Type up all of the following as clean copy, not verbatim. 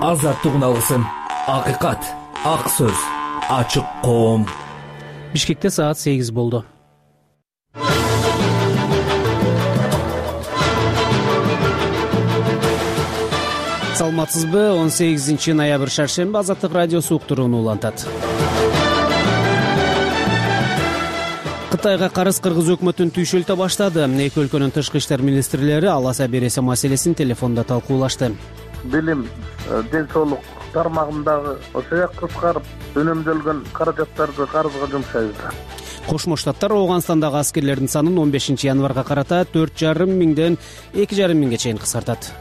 азаттык үналгысын, акыйкат, ак сөз, ачык коом. Бишкекте саат 8 болду. Саламатсызбы? 18 ноябрь шаршемби Азаттык радиосу уктурууну улантат. Кытайга карыз кыргыз өкмөтүн түйшөлтө баштады. Эки өлкөнүн тышкы иштер министрлери аласа бересе маселесин телефондо талкуулашты. Билим, ден соолук тармагындагы ошо кыскарып үнөмдөлгөн каражаттарды карызга жумшайбыз. Кошмо Штаттар Ооганстандагы аскерлердин санын 15 январга карата 4,5 миңден 2,5 миңге чейин кыскартат.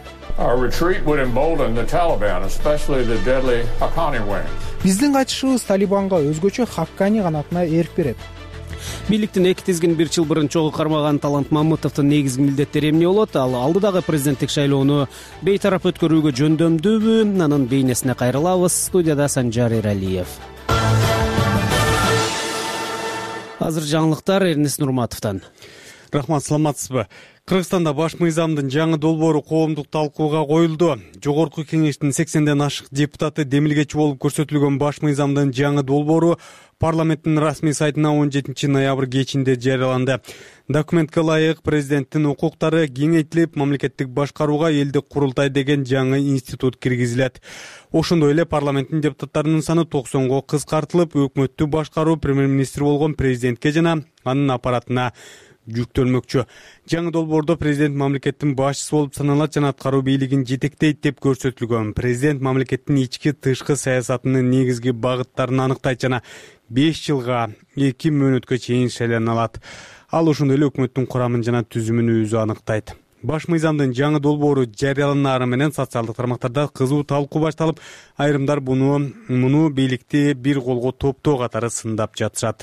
Биздин кайтышыбыз Талибанга өзгөчө Хаккани канатына эрк берет. Бийликтин эки тизгин бир жыл бурун чогуу кармаган Талант Мамытовдун негизги милдеттери эмне болот? Ал алдыдагы президенттик шайлоону бейтарап өткөрүүгө жөндөмдүүбү? Анын бейнесине кайрылабыз. Студияда Санжар Эралиев. Азыр жаңылыктар Эрнес Нурматовдон. Рахмат, саламатсызбы? Кыргызстанда баш мыйзамдын жаңы долбоору коомдук талкууга коюлду. Жогорку кеңештин 80ден ашык депутаты демилгечи болуп көрсөтүлгөн баш мыйзамдын жаңы долбоору парламенттин расмий сайтына 17 ноябрь кечинде жарыяланды. Документке ылайык президенттин укуктары кеңейтилип, мамлекеттик башкарууга элдик курултай деген жаңы институт киргизилет. Ошондой эле парламенттин депутаттарынын саны 90го кыскартылып, өкмөттү башкаруу премьер-министр болгон президентке жана анын аппаратына жүктөлмөкчү. Жаңы долбоордо президент мамлекеттин башчысы болуп саналат жана аткаруу бийлигин жетектейт деп көрсөтүлгөн. Президент мамлекеттин ички тышкы саясатынын негизги багыттарын аныктайт жана 5 жылга 2 мөөнөткө чейин шайлана алат. Ал ошондой эле өкмөттүн курамын жана түзүмүн өзү аныктайт. Баш мыйзамдын жаңы долбоору жарыяланары менен социалдык тармактарда кызуу талкуу башталып, айрымдар муну бийликти бир колго топтоо катары сындап жатышат.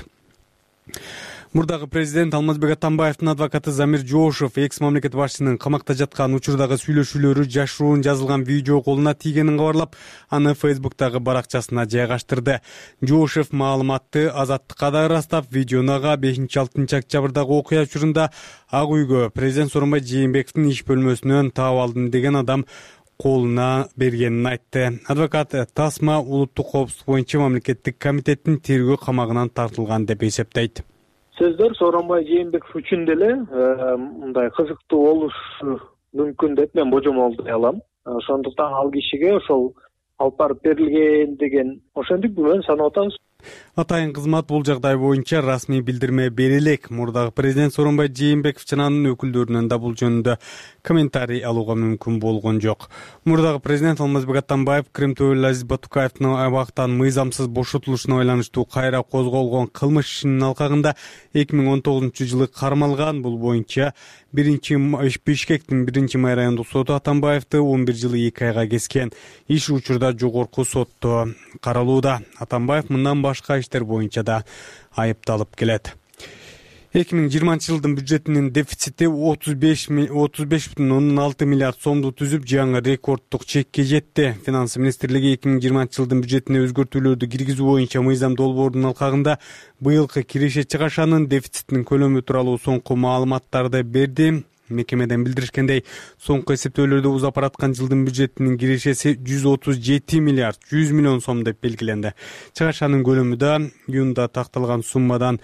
Мурдагы президент Алмазбек Атамбаевдин адвокаты Замир Жоошев экс мамлекет башчысынын камакта жаткан учурдагы сүйлөшүүлөрү жашыруун жазылган видео колуна тийгенин кабарлап, аны Facebook'тагы баракчасына жайгаштырды. Жоошев маалыматты Азаттыкка да ырастап, видеонага 5-6 октябрдагы окуя учурунда Ак үйгө президент Сооронбай Жээнбековдун иш бөлмөсүнөн таап алдым деген адам колуна бергенин айтты. Адвокат Тасма улуттук коопсуздук боюнча мамлекеттик комитеттин тергөө камагынан тартылган деп эсептейт. Сөздөр Сооронбай Жээнбеков үчүн деле мындай кызыктуу болушу мүмкүн деп мен божомолдой алам. Ошондуктан ал кишиге ошол алып барып берилген деген ошентип менен санап атабыз. Атайын кызмат бул жагдай боюнча расмий билдирме бере элек. Мурдагы президент Сооронбай Жээнбеков жана анын өкүлдөрүнөн да бул жөнүндө комментарий алууга мүмкүн болгон жок. Мурдагы президент Алмазбек Атамбаев Крым төбөлү Азиз Батукаевдин абактан мыйзамсыз бошотулушуна байланыштуу кайра козголгон кылмыш ишинин алкагында 2019-жылы кармалган. Бул боюнча Бишкектин 1-май райондук соту Атамбаевди 11 жылы 2 айга кескен. Иш учурда жогорку сотто каралууда. Атамбаев мындан башка иштер боюнча да айыпталып келет. 2020-жылдын бюджетинин дефицити 35,6 миллиард сомду түзүп, жаңы рекордтук чекке жетти. Финансы министрлиги 2020-жылдын бюджетине өзгөртүүлөрдү киргизүү боюнча мыйзам долбоорунун алкагында быйылкы киреше чыгашанын дефицитинин көлөмү тууралуу соңку маалыматтарды берди. Мекемеден билдиришкендей, соңку эсептөөлөрдө узап бараткан жылдын бюджетинин кирешеси 137 миллиард 100 миллион сом деп белгиленди. Чыгашанын көлөмү да июнда такталган суммадан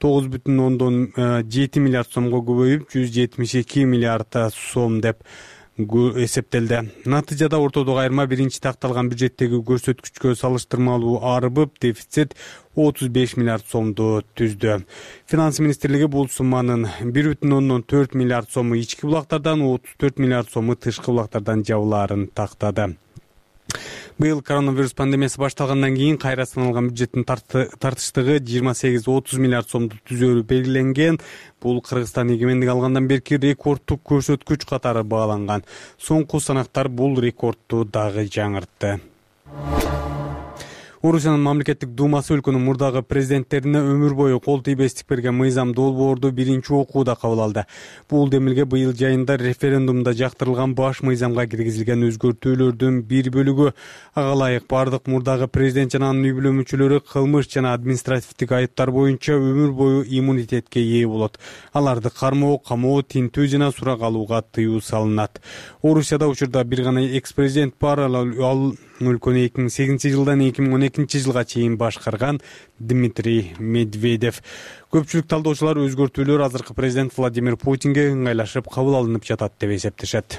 9,7 миллиард сомго көбөйүп, 172 миллиард сом деп эсептелди. Натыйжада ортодогу айырма биринчи такталган бюджеттеги көрсөткүчкө салыштырмалуу арыбып, дефицит 35 миллиард сомду түздү. Финансы министрлиги бул сумманын 1,4 миллиард сому ички булактардан, 34 миллиард сому тышкы булактардан жабылаарын тактады. Быйыл коронавирус пандемиясы башталгандан кийин кайра саналган бюджеттин тартыштыгы 28-30 миллиард сомду түзөөрү белгиленген. Бул Кыргызстан эгемендик алгандан берки рекордтук көрсөткүч катары бааланган. Соңку санактар бул рекордту дагы жаңыртты. Орусиянын мамлекеттик думасы өлкөнүн мурдагы президенттерине өмүр бою кол тийбестик берген мыйзам долбоорду биринчи окууда кабыл алды. Бул демилге быйыл жайында референдумда жактырылган баш мыйзамга киргизилген өзгөртүүлөрдүн бир бөлүгү. Ага ылайык бардык мурдагы президент жана анын үй бүлө мүчөлөрү кылмыш жана административдик айыптар боюнча өмүр бою иммунитетке ээ болот. Аларды кармоо, камоо, тинтүү жана сурак алууга тыюу салынат. Орусияда учурда бир гана экс-президент бар, ал өлкөнү 2008 жылдан 2012 жылга чейин башкарган Дмитрий Медведев. Көпчүлүк талдоочулар өзгөртүүлөр азыркы президент Владимир Путинге ыңгайлашып кабыл алынып жатат деп эсептешет.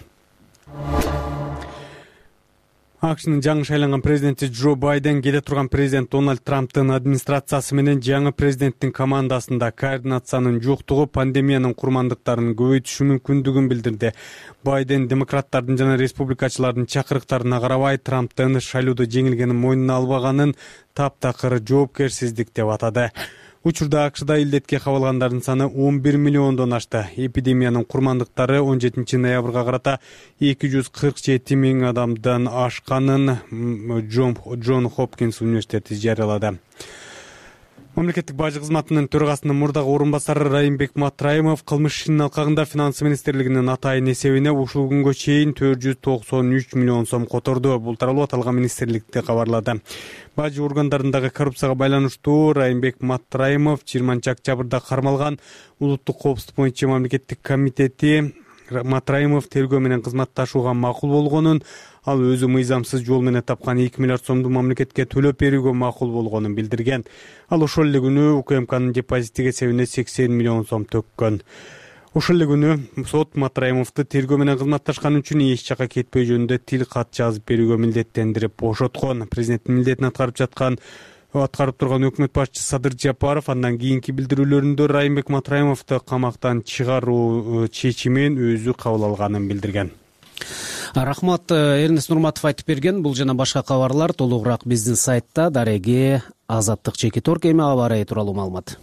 АКШнын жаңы шайланган президенти Джо Байден келе турган президент Дональд Трамптын администрациясы менен жаңы президенттин командасында координациянын жоктугу пандемиянын курмандыктарын көбөйтүшү мүмкүндүгүн билдирди. Байден демократтардын жана республикачылардын чакырыктарына карабай Трамптын шайлоодо жеңилгенин мойнуна албаганын таптакыр жоопкерсиздик деп атады. Учурда АКШда илдетке кабылгандардын саны 11 миллиондон ашты. Эпидемиянын курмандыктары 17 ноябрга карата 247 миң адамдан ашканын Джон Хопкинс университети жарыялады. Мамлекеттик бажы кызматынын төрагасынын мурдагы орун басары Райымбек Матраимов кылмыш ишинин алкагында финансы министрлигинин атайын эсебине ушул күнгө чейин 493 миллион сом которду. Бул тууралуу аталган министрликте кабарлады. Бажы органдарындагы коррупцияга байланыштуу Райымбек Матраимов 20 октябрда кармалган улуттук коопсуздук боюнча мамлекеттик комитети Матраимов тергөө менен кызматташууга макул болгонун, ал өзү мыйзамсыз жол менен тапкан 2 миллиард сомду мамлекетке төлөп берүүгө макул болгонун билдирген. Ал ошол эле күнү УКМКнын депозиттик эсебине 80 миллион сом төккөн. Ошол эле күнү сот Матраимовду тергөө менен кызматташкан үчүн эч жака кетпөө жөнүндө тил кат жазып берүүгө милдеттендирип бошоткон. Президенттин милдетин аткарып турган өкмөт башчысы Садыр Жапаров андан кийинки билдирүүлөрүндө Райымбек Матраимовду камактан чыгаруу чечимин өзү кабыл алганын билдирген. Рахмат, Эрнест Нурматов айтып берген. Бул жана башка кабарлар толугураак биздин сайтта дареги Азаттык Чекитор эми аба ырайы тууралуу маалымат.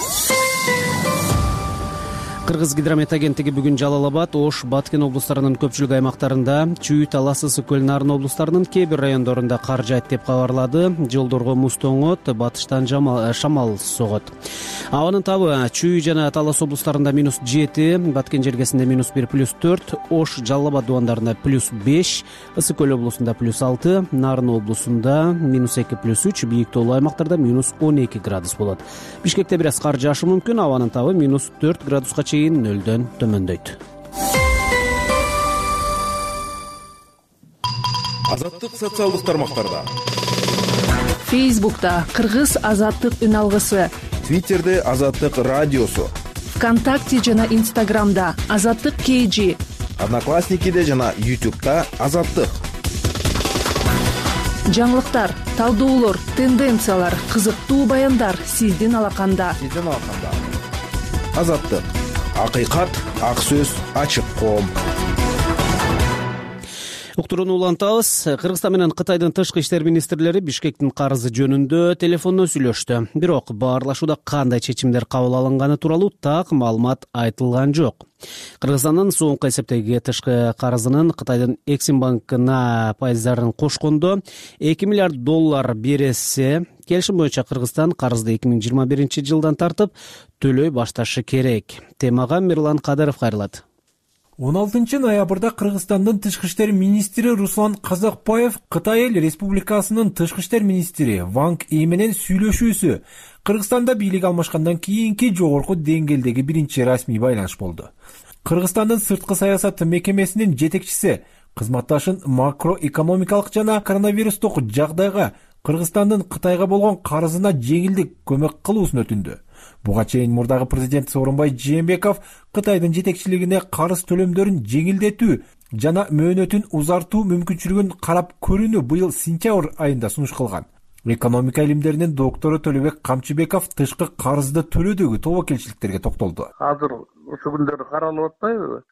Кыргыз гидромет агенттиги бүгүн Жалал Абад, Ош, Баткен облустарынын көпчүлүк аймактарында, Чүй, Талас, Ысык көл, Нарын облустарынын кээ бир райондорунда кар жаайт деп кабарлады. Жолдорго муз тоңот, батыштан шамал согот. Абанын табы Чүй жана Талас облустарында -7, Баткен жергесинде -1+4, Ош, Жалал Абад дубандарында +5, Ысык көл облусунда +6, Нарын облусунда -2+3, бийик тоолуу аймактарда -12 градус болот. Бишкекте бир аз кар жаашы мүмкүн, абанын табы -4 градуска чейин нөлдөн төмөндөйт. Азаттык социалдык тармактарда. Фейсбукта Кыргыз азаттык үн алгысы, Твиттерде Азаттык радиосу, ВКонтакте жана Инстаграмда Азаттык KG, Одноклассникиде жана YouTube'да Азаттык. Жаңылыктар, талдоолор, тенденциялар, кызыктуу баяндар сиздин алаканда. Азаттык. Акыйкат, ак сөз, ачык коом. Уктурууну улантабыз. Кыргызстан менен Кытайдын тышкы иштер министрлери Бишкектин карызы жөнүндө телефондон сүйлөштү. Бирок баарлашууда кандай чечимдер кабыл алынганы тууралуу так маалымат айтылган жок. Кыргызстандын соңку эсептеги тышкы карызынын Кытайдын Эксимбанкына пайыздарын кошкондо 2 миллиард доллар берсе, келишим боюнча Кыргызстан карызды 2021 жылдан тартып төлөй башташы керек. Темага Мирлан Кадыров кайрылат. 16 ноябрда Кыргызстандын тышкы иштер министри Руслан Казакбаев Кытай Эл Республикасынын тышкы иштер министри Ванг И менен сүйлөшүүсү Кыргызстанда бийлик алмашкандан кийинки жогорку деңгээлдеги биринчи расмий байланыш болду. Кыргызстандын сырткы саясат мекемесинин жетекчиси кызматташын макроэкономикалык жана коронавирустук жагдайга Кыргызстандын Кытайга болгон карызына жеңилдик көмөк кылуусун өтүндү. Буга чейин мурдагы президент Сооронбай Жээнбеков Кытайдын жетекчилигине карыз төлөмдөрүн жеңилдетүү жана мөөнөтүн узартуу мүмкүнчүлүгүн карап көрүүнү быйыл сентябрь айында сунуш кылган. Экономика илимдеринин доктору Төлөбек Камчыбеков тышкы карызды төлөөдөгү тобокелчиликтерге токтолду. Азыр ушу күндөрү каралып атпайбы?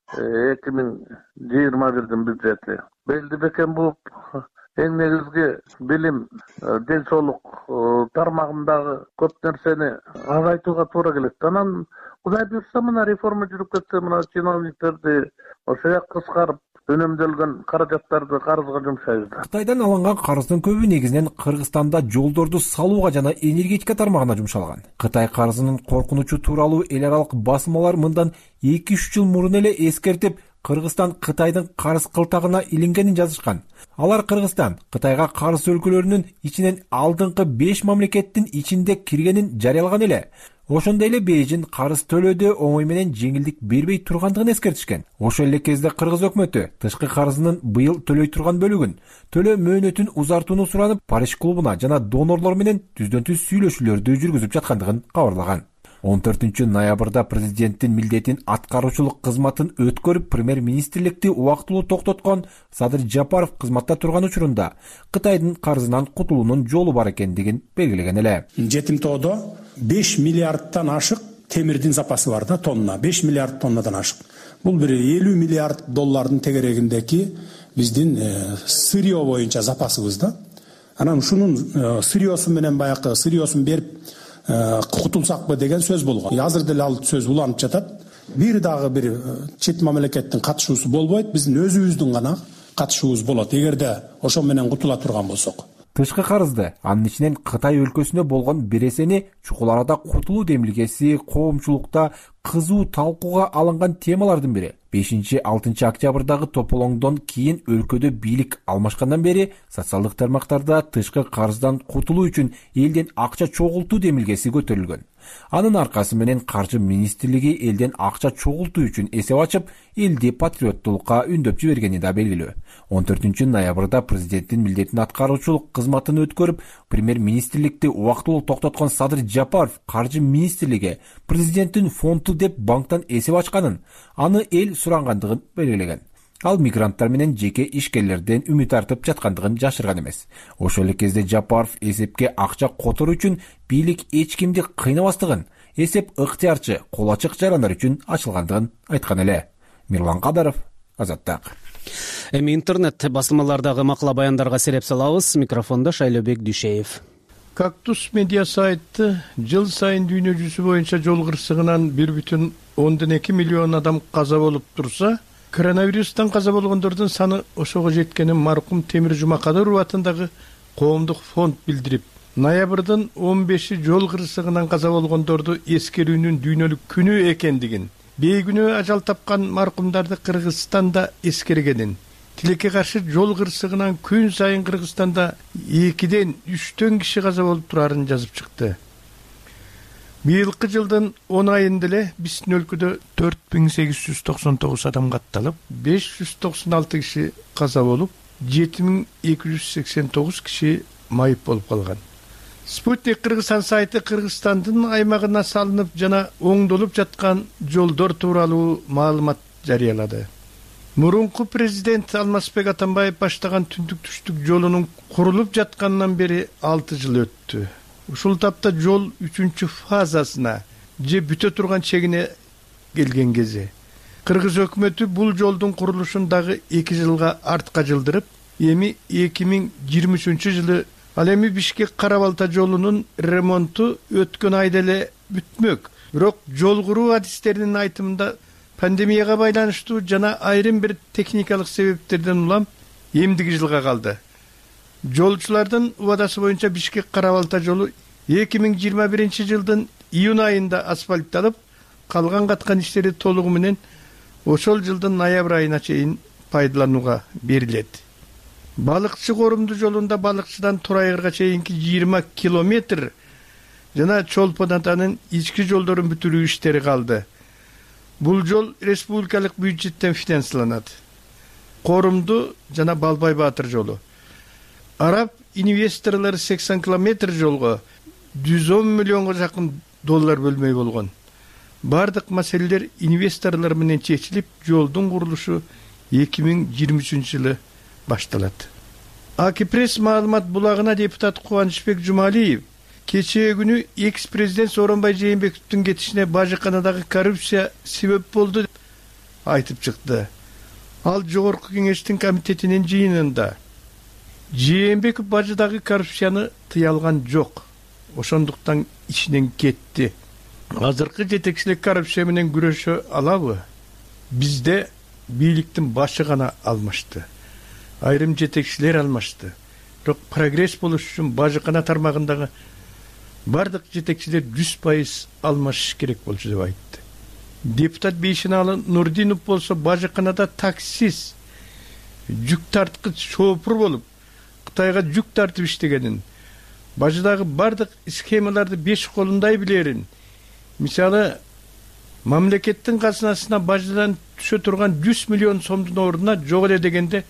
2021 бюджети. Белди бекен болуп эң негизги билим, ден соолук тармагындагы көп нерсени азайтууга туура келет. Анан Кудай буюрса мына реформа жүрүп кетсе, мына чиновниктерди ошо кыскарып үнөмдөлгөн каражаттарды карызга жумшайбыз. Кытайдан алынган карыздын көбү негизинен Кыргызстанда жолдорду салууга жана энергетика тармагына жумшалган. Кытай карызынын коркунучу тууралуу эл аралык басмалар мындан 2-3 жыл мурун эле эскертип, Кыргызстан Кытайдын карыз кылтагына илингенин жазышкан. Алар Кыргызстан Кытайга карыз өлкөлөрүнүн ичинен алдыңкы 5 мамлекеттин ичинде киргенин жарыялаган эле. Ошондой эле Бейжин карыз төлөөдө оңой менен жеңилдик бербей тургандыгын эскертишкен. Ошол эле кезде Кыргыз өкмөтү тышкы карызынын быйыл төлөй турган бөлүгүн төлөө мөөнөтүн узартууну суранып, Париж клубуна жана донорлор менен түздөн-түз сүйлөшүүлөрдү жүргүзүп жаткандыгын кабарлаган. 14 ноябрда президенттин милдетин аткаруучулук кызматын өткөрүп, премьер-министрликти убактылуу токтоткон Садыр Жапаров кызматта турган учурунда Кытайдын карызынан кутулуунун жолу бар экендигин белгилеген эле. Жетимтоодо 5 миллиардтан ашык темирдин запасы бар да, тонна, 5 миллиард тоннадан ашык. Бул бир 50 миллиард доллардын тегерегиндеги биздин сырье боюнча запасыбыз да. Анан ушунун сырьесу менен баягы сырьесун берип кутулсакпы деген сөз болгон. Азыр деле ал сөз уланып жатат. Бир дагы бир чет мамлекеттин катышуусу болбойт, биздин өзүбүздүн гана катышуубуз болот, эгерде ошо менен кутула турган болсок. Тышкы карызды анын ичинен Кытай өлкөсүнө болгон бересени чукул арада кутулуу демилгеси коомчулукта кызуу талкууга алынган темалардын бири. 5-6 октябрдагы тополоңдон кийин өлкөдө бийлик алмашкандан бери социалдык тармактарда тышкы карыздан кутулуу үчүн элден акча чогултуу демилгеси көтөрүлгөн. Анын аркасы менен Каржы министрлиги элден акча чогултуу үчүн эсеп ачып, элди патриоттулукка үндөп жибергени да белгилүү. 14 ноябрда президенттин милдетин аткаруучулук кызматын өткөрүп, премьер-министрликти убактылуу токтоткон Садыр Жапаров Каржы министрлиги президенттин фонду деп банктан эсеп ачканын, аны эл сурангандыгын белгилеген. Ал мигранттар менен жеке ишкерлерден үмүт артып жаткандыгын жашырган эмес. Ошол эле кезде Жапаров эсепке акча которуу үчүн бийлик эч кимди кыйнабастыгын, эсеп ыктыярчы, кол ачык жарандар үчүн ачылгандыгын айткан эле. Мирлан Кадаров, Азаттык. Эми интернет басылмалардагы макала баяндарга сереп салабыз. Микрофондо Шайлообек Дүйшеев. Кактус медиа сайты жыл сайын дүйнө жүзү боюнча жол кырсыгынан 1,2 миллион адам каза болуп турса, коронавирустан каза болгондордун саны ошого жеткенин маркум Темир Жумакадыров атындагы коомдук фонд билдирип, ноябрдын 15-и жол кырсыгынан каза болгондорду эскерүүнүн дүйнөлүк күнү экендигин, бейгүнөө ажал тапкан маркумдарды Кыргызстанда эскергенин, тилекке каршы жол кырсыгынан күн сайын Кыргызстанда 2-ден 3 киши каза болуп турарын жазып чыкты. Быйылкы жылдын 10 айында эле биздин өлкөдө 4899 адам катталып, 596 киши каза болуп, 7289 киши майып болуп калган. Спутник Кыргызстан сайты Кыргызстандын аймагына салынып жана оңдолуп жаткан жолдор тууралуу маалымат жарыялады. Мурунку президент Алмазбек Атамбаев баштаган түндүк-түштүк жолунун курулуп жаткандан бери 6 жыл өттү. Ушул тапта жол 3-чү фазасына же бүтө турган чегине келген кези. Кыргыз өкмөтү бул жолдун курулушун дагы 2 жылга артка жылдырып, эми 2023 жылы ал эми Бишкек-Кара Балта жолунун ремонту өткөн айда эле бүтмөк. Бирок жол куруу адистеринин айтымында пандемияга байланыштуу жана айрым бир техникалык себептерден улам эмдиги жылга калды. Жолчулардын убадасы боюнча Бишкек-Кара Балта жолу 2021 жылдын июнь айында асфальтталып, калган каткан иштери толугу менен ошол жылдын ноябрь айына чейин пайдаланууга берилет. Балыкчы корумду жолунда балыкчыдан Турайгырга чейинки 20 километр жана Чолпон атанын ички жолдорун бүтүрүү иштери калды. Бул жол республикалык бюджеттен финансланат. Корумду жана Балбай Баатыр жолу. Араб инвесторлары 80 километр жолго 110 миллионго жакын доллар бөлмөй болгон. Бардык маселелер инвесторлор менен чечилип, жолдун курулушу 2023 жылы башталат. Акипресс маалымат булагына депутат Кубанычбек Жумалиев кечээ күнү экс-президент Сооронбай Жээнбековдун кетишине бажыканадагы коррупция себеп болду деп айтып чыкты. Ал жогорку кеңештин комитетинин жыйынында Жээнбеков бажыдагы коррупцияны тыя алган жок. Ошондуктан ичинен кетти. Азыркы жетекчилик коррупция менен күрөшө алабы? Бизде бийликтин башы гана алмашты, айрым жетекчилер алмашты. Бирок прогресс болуш үчүн бажыкана тармагындагы бардык жетекчилер 100% алмашыш керек болчу деп айтты. Депутат Бейшиналы Нурдинов болсо бажыканада таксист, жүк тарткыч шопур болуп, Кытайга жүк тартып иштегенин, бажыдагы бардык схемаларды 5 колундай билерин. Мисалы, мамлекеттин казынасына бажыдан түшө турган 100 миллион сомдун ордуна жок эле дегенде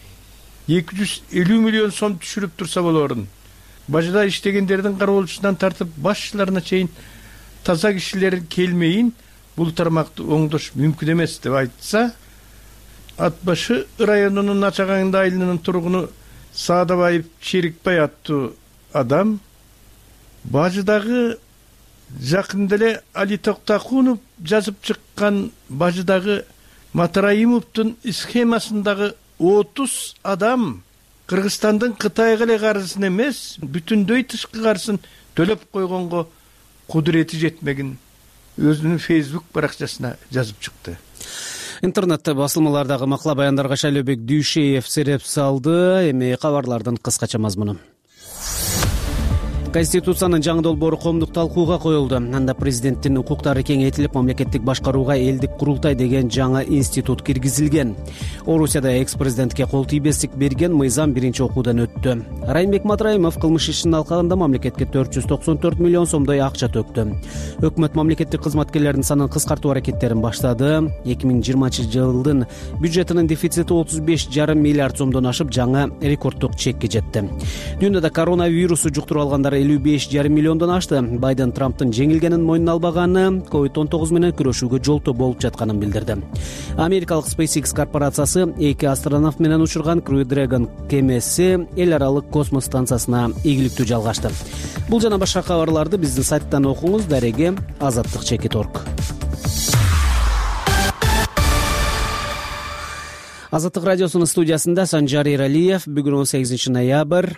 250 миллион сом түшүрүп турса болорун. Бажыда иштегендердин кароолчусунан тартып башчыларына чейин таза кишилер келмейин, бул тармакты оңдош мүмкүн эмес деп айтса, Ат башы районунун Ачагаңды айылынын тургуну Саадабаев Черикбай аттуу адам бажыдагы жакында эле Али Токтакунов жазып чыккан бажыдагы Матраимовдун схемасындагы 30 адам Кыргызстандын Кытайга эле карызын эмес, бүтүндөй тышкы карызын төлөп койгонго кудурети жетмегин өзүнүн Facebook баракчасына жазып чыкты. Интернетте басылмалардагы макала баяндарга Шайлообек Дүйшеев сереп салды. Эми кабарлардын кыскача мазмуну. Конституциянын жаңы долбоору коомдук талкууга коюлду. Анда президенттин укуктары кеңейтилип, мамлекеттик башкарууга элдик курултай деген жаңы институт киргизилген. Орусияда экс-президентке кол тийбестик берген мыйзам биринчи окуудан өттү. Райымбек Матраимов кылмыш ишинин алкагында мамлекетке 494 миллион сомдой акча төктү. Өкмөт мамлекеттик кызматкерлердин санын кыскартуу аракеттерин баштады. 2020-жылдын бюджетинин дефицити 35,5 миллиард сомдон ашып, жаңы рекорддук чекке жетти. Дүйнөдө коронавирусу жуктуруп алгандар 55,5 миллиондон ашты. Байден Трамптын жеңилгенин мойнуна албаганы COVID-19 менен күрөшүүгө жолтоо болуп жатканын билдирди. Америкалык SpaceX корпорациясы 2 астронавт менен учурган Crew Dragon кемеси эл аралык космос станциясына ийгиликтүү жалгашты. Бул жана башка кабарларды биздин сайттан окуңуз. Дареги azattik.org. Азаттык радиосунун студиясында Санжар Эралиев. Бүгүн 18 ноябрь.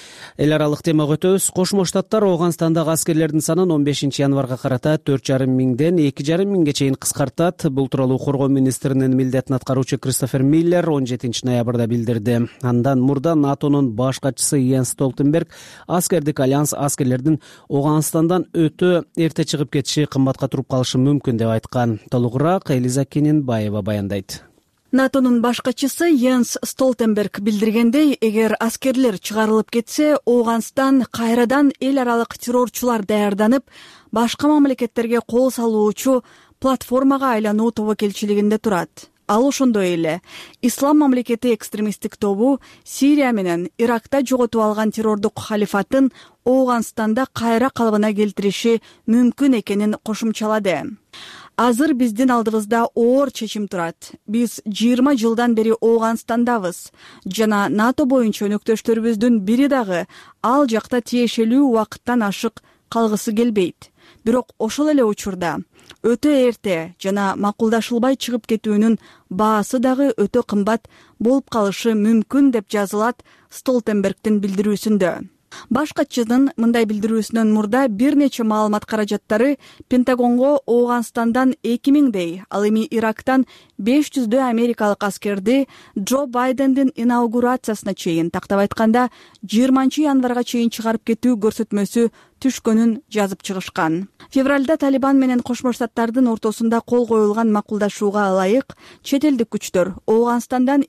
Эл аралык темага өтөбүз. Кошмо Штаттар Ооганстандагы аскерлердин санын 15 январга карата 4,5 миңден 2,5 миңге чейин кыскартат. Бул тууралуу коргоо министринин милдетин аткаруучу Кристофер Миллер 17 ноябрда билдирди. Андан мурда НАТОнун баш катчысы Йенс Столтенберг аскердик альянс аскерлердин Ооганстандан өтө эрте чыгып кетиши кымбатка туруп калышы мүмкүн деп айткан. Толугураак Элиза Кененбаева баяндайт. НАТОнун баш катчысы Йенс Столтенберг билдиргендей, эгер аскерлер чыгарылып кетсе, Ооганстан кайрадан эл аралык террорчулар даярданып, башка мамлекеттерге кол салуучу платформага айлануу тобокелчилигинде турат. Ал ошондой эле Ислам мамлекети экстремисттик тобу Сирия менен Иракта жоготуп алган террордук халифатын Ооганстанда кайра калыбына келтириши мүмкүн экенин кошумчалады. Азыр биздин алдыбызда оор чечим турат. Биз 20 жылдан бери Ооганстандабыз жана НАТО боюнча өнөктөштөрүбүздүн бири дагы ал жакта тиешелүү убакыттан ашык калгысы келбейт. Бирок ошол эле учурда өтө эрте жана макулдашылбай чыгып кетүүнүн баасы дагы өтө кымбат болуп калышы мүмкүн деп жазылат Столтенбергдин билдирүүсүндө. Баш катчынын мындай билдирүүсүнөн мурда бир нече маалымат каражаттары Пентагонго Ооганстандан 2000дей, ал эми Ирактан 500дөй америкалык аскерди Джо Байдендин инаугурациясына чейин, тактап айтканда 20 январга чейин чыгарып кетүү көрсөтмөсү түшкөнүн жазып чыгышкан. Февралда Талибан менен Кошмо Штаттардын ортосунда кол коюлган макулдашууга ылайык чет элдик күчтөр Ооганстандан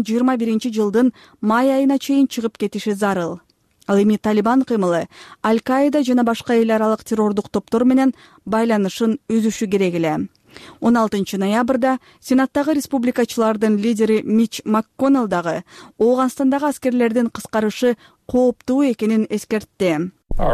2021 жылдын май айына чейин чыгып кетиши зарыл. Ал эми Талибан кыймылы Аль-Каида жана башка эл аралык террордук топтор менен байланышын үзүшү керек эле. 16 ноябрда Сенаттагы республикачылардын лидери Мич МакКоннелл дагы Ооганстандагы аскерлердин кыскарышы кооптуу экенин эскертти.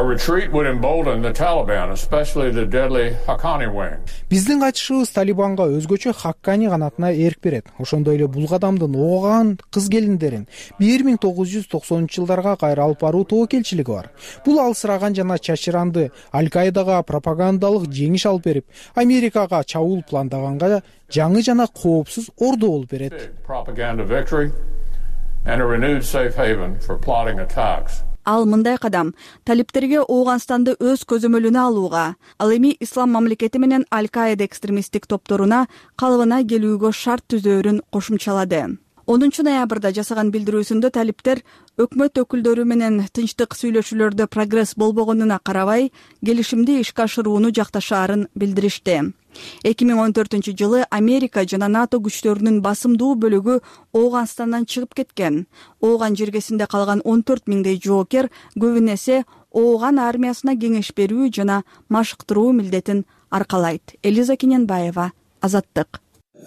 Биздин кайтышыбыз Талибанга өзгөчө Хаккани канатына эрк берет. Ошондой эле бул кадамдын ооган кыз келиндерин 1990-жылдарга кайра алып баруу тобокелчилиги бар. Бул алсыраган жана чачыранды Аль-Каидага пропагандалык жеңиш алып берип, Америкага чабуул пландаганга жаңы жана коопсуз ордо болуп берет. Ал мындай кадам талиптерге Ооганстанды өз көзөмөлүнө алууга, ал эми ислам мамлекети менен Аль-Каида экстремисттик топторуна калыбына келүүгө шарт түзөөрүн кошумчалады. 10 ноябрда жасаган билдирүүсүндө талиптер өкмөт өкүлдөрү менен тынчтык сүйлөшүүлөрдө прогресс болбогонуна карабай, келишимди ишке ашырууну жакташаарын билдиришти. 2014-жылы Америка жана НАТО күчтөрүнүн басымдуу бөлүгү Ооганстандан чыгып кеткен. Ооган жергесинде калган 14 миңдей жоокер көбүн эсе Ооган армиясына кеңеш берүү жана машыктыруу милдетин аркалайт. Элиза Кененбаева, Азаттык.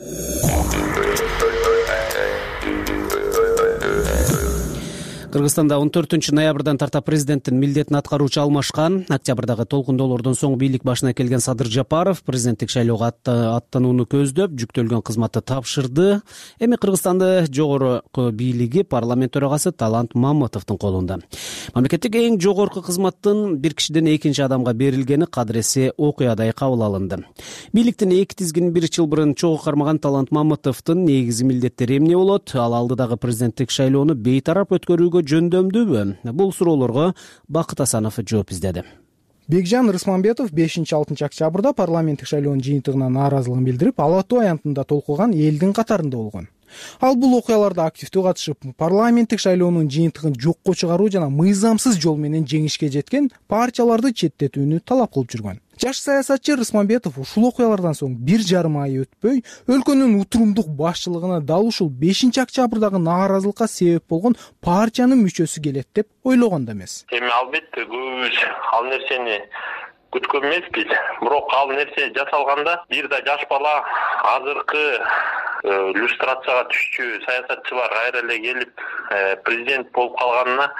Кыргызстанда 14 ноябрдан тарта президенттин милдетин аткаруучу алмашкан. Октябрдагы толкундоолордон соң бийлик башына келген Садыр Жапаров президенттик шайлоого аттанууну көздөп, жүктөлгөн кызматты тапшырды. Эми Кыргызстанды жогорку бийлиги парламент төрагасы Талант Мамытовдун колунда. Мамлекеттик эң жогорку кызматтын бир кишиден экинчи адамга берилгени кадыресе окуядай кабыл алынды. Бийликтин 2 тизгин 1 жыл бурун чогуу кармаган Талант Мамытовдун негизги милдеттери эмне болот? Ал алдыдагы президенттик шайлоону бейтарап өткөрүүгө жөндөмдүүбү? Бул суроолорго Бакыт Асанов жооп издеди. Бекжан Рысмамбетов 5-6 октябрда парламенттик шайлоонун жыйынтыгына нааразылыгын билдирип, Ала Тоо аянтында толкуган элдин катарында болгон. Ал бул окуяларда активдүү катышып, парламенттик шайлоонун жыйынтыгын жокко чыгаруу жана мыйзамсыз жол менен жеңишке жеткен партияларды четтетүүнү талап кылып жүргөн. Жаш саясатчы Рысмамбетов ушул окуялардан соң 1,5 ай өтпөй, өлкөнүн утурумдук башчылыгына дал ушул 5 октябрдагы нааразылыкка себеп болгон партиянын мүчөсү келет деп ойлогон да эмес. Эми албетте көбүбүз ал нерсени күткөн эмеспиз. Бирок ал нерсе жасалганда бир да жаш бала азыркы иллюстрацияга түшчү саясатчылар кайра эле келип президент болуп калганына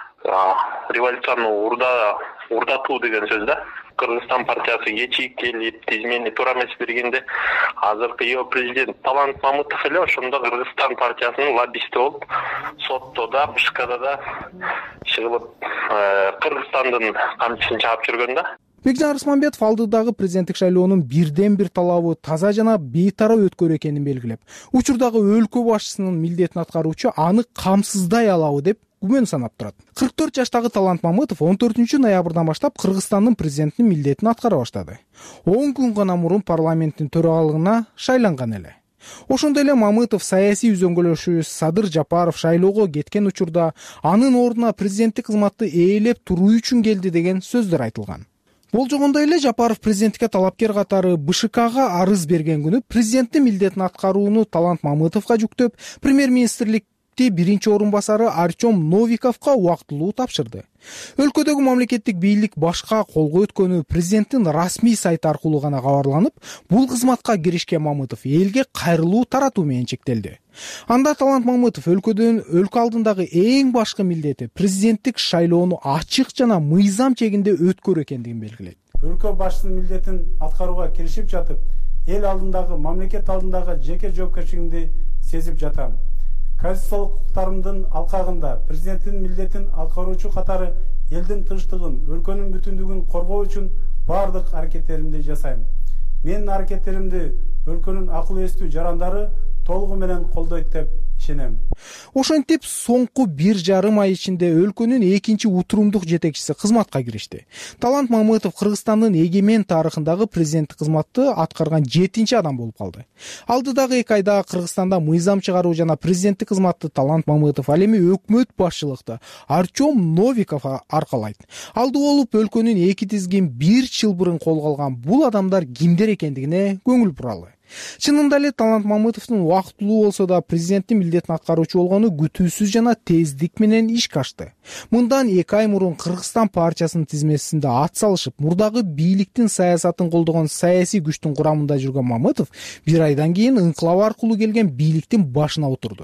революцияны урдатуу деген сөз да. Кыргызстан партиясы кечип келип, тизмени туура эмес бергенде азыркы президент Талант Мамытов эле ошондо Кыргызстан партиясынын лоббисти болуп, сотто да, БШКда да чыгылып, Кыргызстандын камчысын чаап жүргөн да. Бекжан Рысмамбетов алдыдагы президенттик шайлоонун бирден-бир талабы таза жана бейтарап өткөрүү экенин белгилеп, учурдагы өлкө башчысынын милдетин аткаруучу аны камсыздай алабы деп күмөн санап турат. 44 жаштагы Талант Мамытов 14 ноябрдан баштап Кыргызстандын президентинин милдетин аткара баштады. 10 күн гана мурун парламенттин төрагалыгына шайланган эле. Ошондой эле Мамытов саясий үзөңгүлөшүү Садыр Жапаров шайлоого кеткен учурда анын ордуна президенттик кызматты ээлеп туруу үчүн келди деген сөздөр айтылган. Болжогондой эле Жапаров президенттикке талапкер катары БШКга арыз берген күнү президенттин милдетин аткарууну Талант Мамытовго жүктөп, премьер-министрлик биринчи орун басары Артем Новиковго убактылуу тапшырды. Өлкөдөгү мамлекеттик бийлик башка колго өткөнү президенттин расмий сайты аркылуу гана кабарланып, бул кызматка киришкен Мамытов элге кайрылуу таратуу менен чектелди. Анда Талант Мамытов өлкө алдындагы эң башкы милдети президенттик шайлоону ачык жана мыйзам чегинде өткөрүү экендигин белгилейт. Өлкө башчысынын милдетин аткарууга киришип жатып, эл алдындагы, мамлекет алдындагы жеке жоопкерчилигимди сезип жатам. Конституциялык укуктарымдын алкагында президенттин милдетин аткаруучу катары элдин тынчтыгын, өлкөнүн бүтүндүгүн коргоо үчүн бардык аракеттеримди жасайм. Менин аракеттеримди өлкөнүн акыл эстүү жарандары толугу менен колдойт деп ишенем. Ошентип соңку 1,5 ай ичинде өлкөнүн экинчи утурумдук жетекчиси кызматка киришти. Талант Мамытов Кыргызстандын эгемен тарыхындагы президенттик кызматты аткарган 7-чи адам болуп калды. Алдыдагы 2 айда Кыргызстанда мыйзам чыгаруу жана президенттик кызматты Талант Мамытов, ал эми өкмөт башчылыкты Артем Новиков аркалайт. Алды болуп өлкөнүн 2 тизгин 1 жыл бурун колго алган бул адамдар кимдер экендигине көңүл буралы. Чынында эле Талант Мамытовдун убактылуу болсо да президенттин милдетин аткаруучу болгону күтүүсүз жана тездик менен ишке ашты. Мындан 2 ай мурун Кыргызстан партиясынын тизмесинде ат салышып, мурдагы бийликтин саясатын колдогон саясий күчтүн курамында жүргөн Мамытов 1 айдан кийин ыңкылап аркылуу келген бийликтин башына отурду.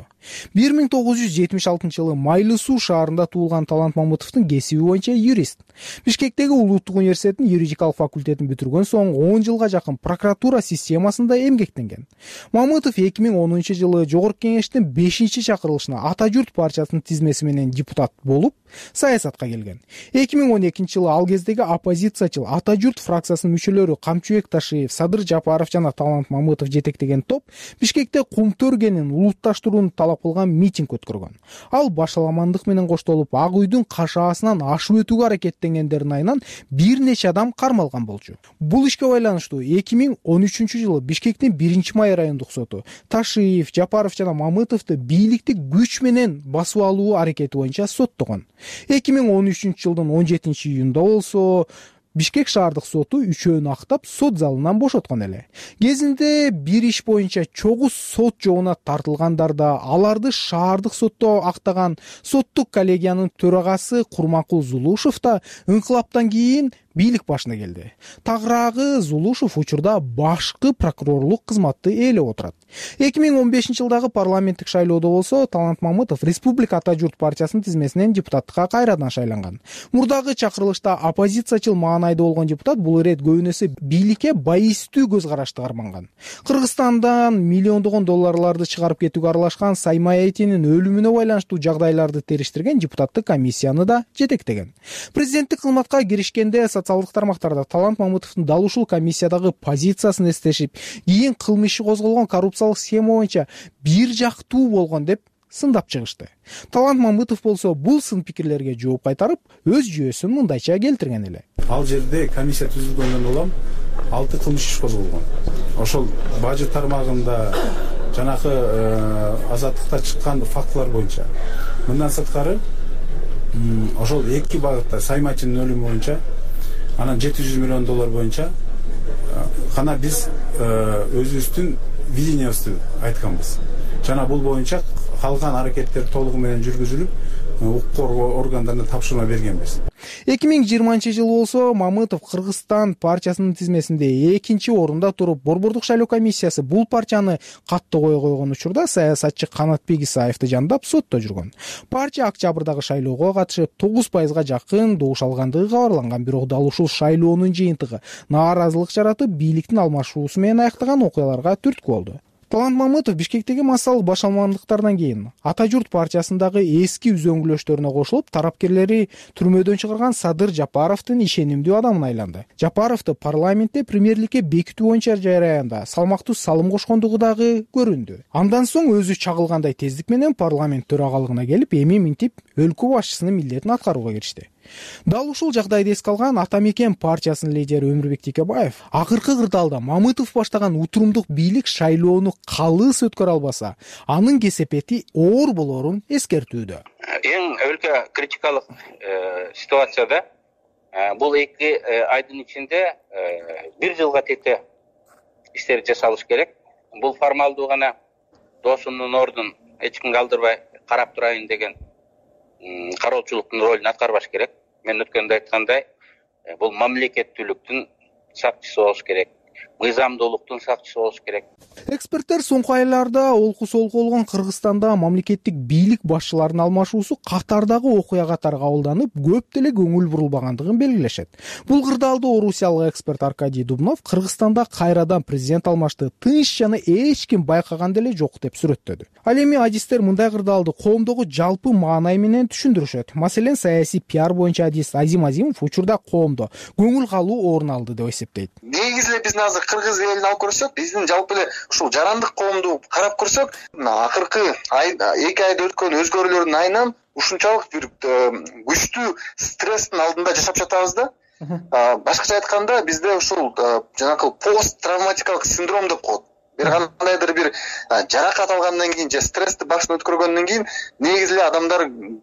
1976-жылы Майлы Суу шаарында туулган Талант Мамытовдун кесиби боюнча юрист. Бишкектеги Улуттук университетинин юридикалык факультетин бүтүргөн соң 10 жылга жакын прокуратура системасында эмгектенген. Мамытов 2010-жылы Жогорку кеңештин 5-чакырылышына Ата журт партиясынын тизмеси менен депутат болуп, саясатка келген. 2012-жылы ал кездеги оппозициячыл Ата журт фракциясынын мүчөлөрү Камчыбек Ташиев, Садыр Жапаров жана Талант Мамытов жетектеген топ Бишкекте кум төргенин улутташтырууну талап кылган митинг өткөргөн. Ал башаламандык менен коштолуп, Ак үйдүн кашаасынан ашып өтүүгө аракеттенгендердин айынан бир нече адам кармалган болчу. Бул ишке байланыштуу 2013-жылы Бишкектин 1-май райондук соту Ташиев, Жапаров жана Мамытовду бийликти күч менен басып алуу аракети боюнча соттогон. 2013-жылдын 17-июнунда болсо Бишкек шаардык соту үчөөнү актап сот залынан бошоткон эле. Кезинде бир иш боюнча чогуу сот жообуна тартылгандар да аларды шаардык сотто актаган соттук коллегиянын төрагасы Курманкул Зулушев да ыңкылаптан кийин бийлик башына келди. Тагыраагы Зулушев учурда башкы прокурорлук кызматты ээлеп отурат. 2015-жылдагы парламенттик шайлоодо болсо Талант Мамытов Республика Ата журт партиясынын тизмесинен депутаттыкка кайрадан шайланган. Мурдагы чакырылышта оппозициячыл маанайда болгон депутат бул ирет көбүнөсү бийликке байыстуу көз карашты карманган. Кыргызстандан миллиондогон долларларды чыгарып кетүүгө аралашкан Саймай Айтинин өлүмүнө байланыштуу жагдайларды териштирген депутаттык комиссияны да жетектеген. Президенттик кызматка киришкенде социалдык тармактарда Талант Мамытовдун дал ушул комиссиядагы позициясын эстешип, кийин кылмыш иши козголгон коррупциялык схема боюнча бир жактуу болгон деп сындап чыгышты. Талант Мамытов болсо бул сын пикирлерге жооп кайтарып, өз жүйөсүн мындайча келтирген эле. Ал жерде комиссия түзүлгөндөн улам 6 кылмыш иш козголгон. Ошол бажы тармагында жанакы азаттыкта чыккан фактылар боюнча. Мындан сырткары ошол эки багытта Саймайчынын өлүмү боюнча анан 700 миллион доллар боюнча гана биз өзүбүздүн видениябызды айтканбыз. Жана бул боюнча калган аракеттер толугу менен жүргүзүлүп, укук коргоо органдарына тапшырма бергенбиз. 2020-жылы болсо Мамытов Кыргызстан партиясынын тизмесинде 2-орунда туруп, Борбордук шайлоо комиссиясы бул партияны каттоого койгон учурда саясатчы Канатбек Исаевди жандап сотто жүргөн. Партия октябрдагы шайлоого катышып 9%га жакын добуш алгандыгы кабарланган, бирок дал ушул шайлоонун жыйынтыгы нааразылык жаратып, бийликтин алмашуусу менен аяктаган окуяларга түрткү болду. Талант Мамытов Бишкектеги массалык башалмандыктардан кийин Ата журт партиясындагы эски үзөңгүлөштөрүнө кошулуп, тарапкерлери түрмөдөн чыгарган Садыр Жапаровдун ишенимдүү адамына айланды. Жапаровду парламентте премьерликке бекитүү боюнча жараянда салмактуу салым кошкондугу дагы көрүндү. Андан соң өзү чагылгандай тездик менен парламент төрагалыгына келип, эми минтип өлкө башчысынын милдетин аткарууга киришти. Дал ушул жагдайды эске алган Ата мекен партиясынын лидери Өмүрбек Текебаев акыркы кырдаалда Мамытов баштаган утурумдук бийлик шайлоону калыс өткөрө албаса, анын кесепети оор болорун эскертүүдө. Эң өлкө критикалык ситуацияда бул 2 айдын ичинде 1 жылга тете иштер жасалыш керек. Бул формалдуу гана досунун ордун эч кимге алдырбай карап турайын деген кароочулуктун ролун аткарбаш керек. Мен өткөндө айткандай, бул мамлекеттүүлүктүн сакчысы болуш керек. Мыйзамдуулуктун сакчысы болуш керек. Эксперттер соңку айларда олку-солку болгон Кыргызстанда мамлекеттик бийлик башчыларынын алмашуусу катардагы окуя катары кабылданып, көп деле көңүл бурулбагандыгын белгилешет. Бул кырдаалда орусиялык эксперт Аркадий Дубнов Кыргызстанда кайрадан президент алмашты тынч жана эч ким байкаган деле жок деп сүрөттөдү. Ал эми адистер мындай кырдаалды коомдогу жалпы маанай менен түшүндүрүшөт. Маселен, саясий пиар боюнча адист Азим Азимов учурда коомдо көңүл калуу орун алды деп эсептейт. Негизи эле биздин азыр кыргыз элин алып көрсөк, биздин жалпы эле ушул жарандык коомду карап көрсөк, акыркы 2 айда өткөн өзгөрүүлөрдүн айынан ушунчалык бир күчтүү стресстин алдында жашап жатабыз да. Башкача айтканда, бизде ушул жанакы пост травматикалык синдром деп коет. Бир кандайдыр бир жаракат алгандан кийин же стрессти башынан өткөргөндөн кийин негизи эле адамдар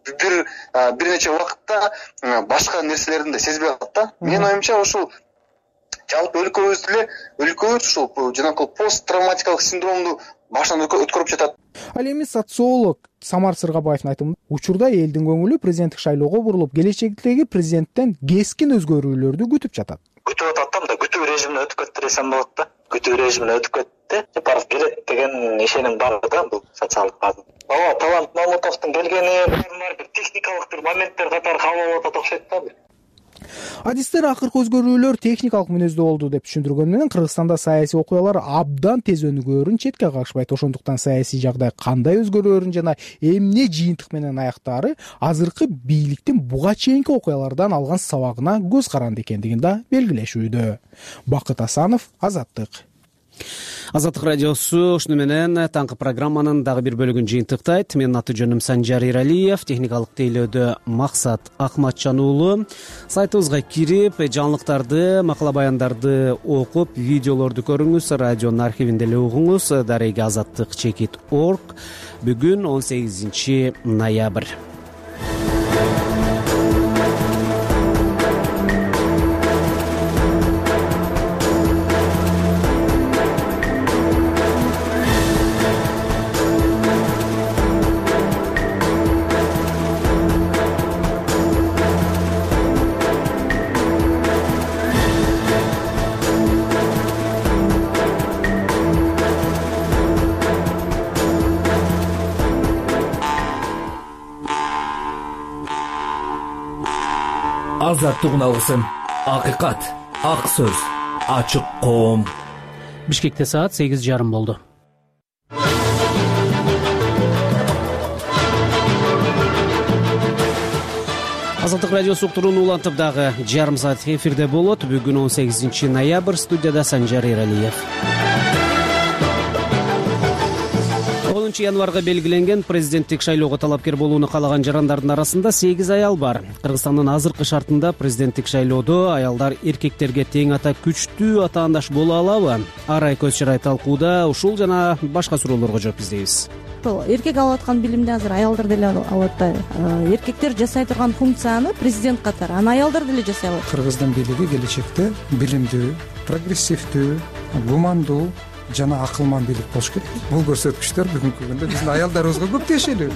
бир нече убакытта башка нерселерин да сезбей калат да. Менин оюмча ушул жалпы өлкөбүз ушул жанакы пост травматикалык синдромду башынан өткөрүп жатат. Ал эми социолог Самар Сыргабаевдин айтымында, учурда элдин көңүлү президенттик шайлоого бурулуп, келечектеги президенттен кескин өзгөрүүлөрдү күтүп жатат. Күтүп атат да, күтүү режимине өтүп кетти десем болот да. Күтүү режимине өтүп кетти. Жапаров келет деген ишеним бар да бул социалдык база. Ооба, Талант Мамытовдун келгени бир техникалык бир моменттер катары кабыл алып атат окшойт да. адистер акыркы өзгөрүүлөр техникалык мүнөздө болду деп түшүндүргөнү менен Кыргызстанда саясий окуялар абдан тез өнүгөөрүн четке кагышпайт. Ошондуктан саясий жагдай кандай өзгөрөөрүн жана эмне жыйынтык менен аяктаары азыркы бийликтин буга чейинки окуялардан алган сабагына көз каранды экендигин да белгилешүүдө. Бакыт Асанов, Азаттык. Азаттык радиосу ушуну менен таңкы программанын дагы бир бөлүгүн жыйынтыктайт. Менин аты жөнүм Санжар Иралиев, техникалык тейлөөдө Максат Акматжан уулу. Сайтыбызга кирип, жаңылыктарды, макала баяндарды окуп, видеолорду көрүңүз, радионун архивинде эле угуңуз. Дареги azattik.org. Бүгүн 18 ноябрь. Азаттык үналгысын. Акыйкат, ак сөз, ачык коом. Бишкекте саат 8:30 болду. Азаттык радиосу уктуруун улантып дагы жарым саат эфирде болот. Бүгүн 18 ноябрь, студияда Санжар Иралиев. 10 январга белгиленген президенттик шайлоого талапкер болууну каалаган жарандардын арасында 8 аял бар. Кыргызстандын азыркы шартында президенттик шайлоодо аялдар эркектерге тең ата күчтүү атаандаш боло алабы? Арай көз чырай талкууда ушул жана башка суроолорго жооп издейбиз. Эркек алып аткан билимди азыр аялдар деле алып атпайбы? Эркектер жасай турган функцияны президент катары, аны аялдар деле жасай алат. Кыргыздын бийлиги келечекте билимдүү, прогрессивдүү, гумандуу жана акылман бийлик болуш керек. Бул көрсөткүчтөр бүгүнкү күндө биздин аялдарыбызга көп тиешелүү.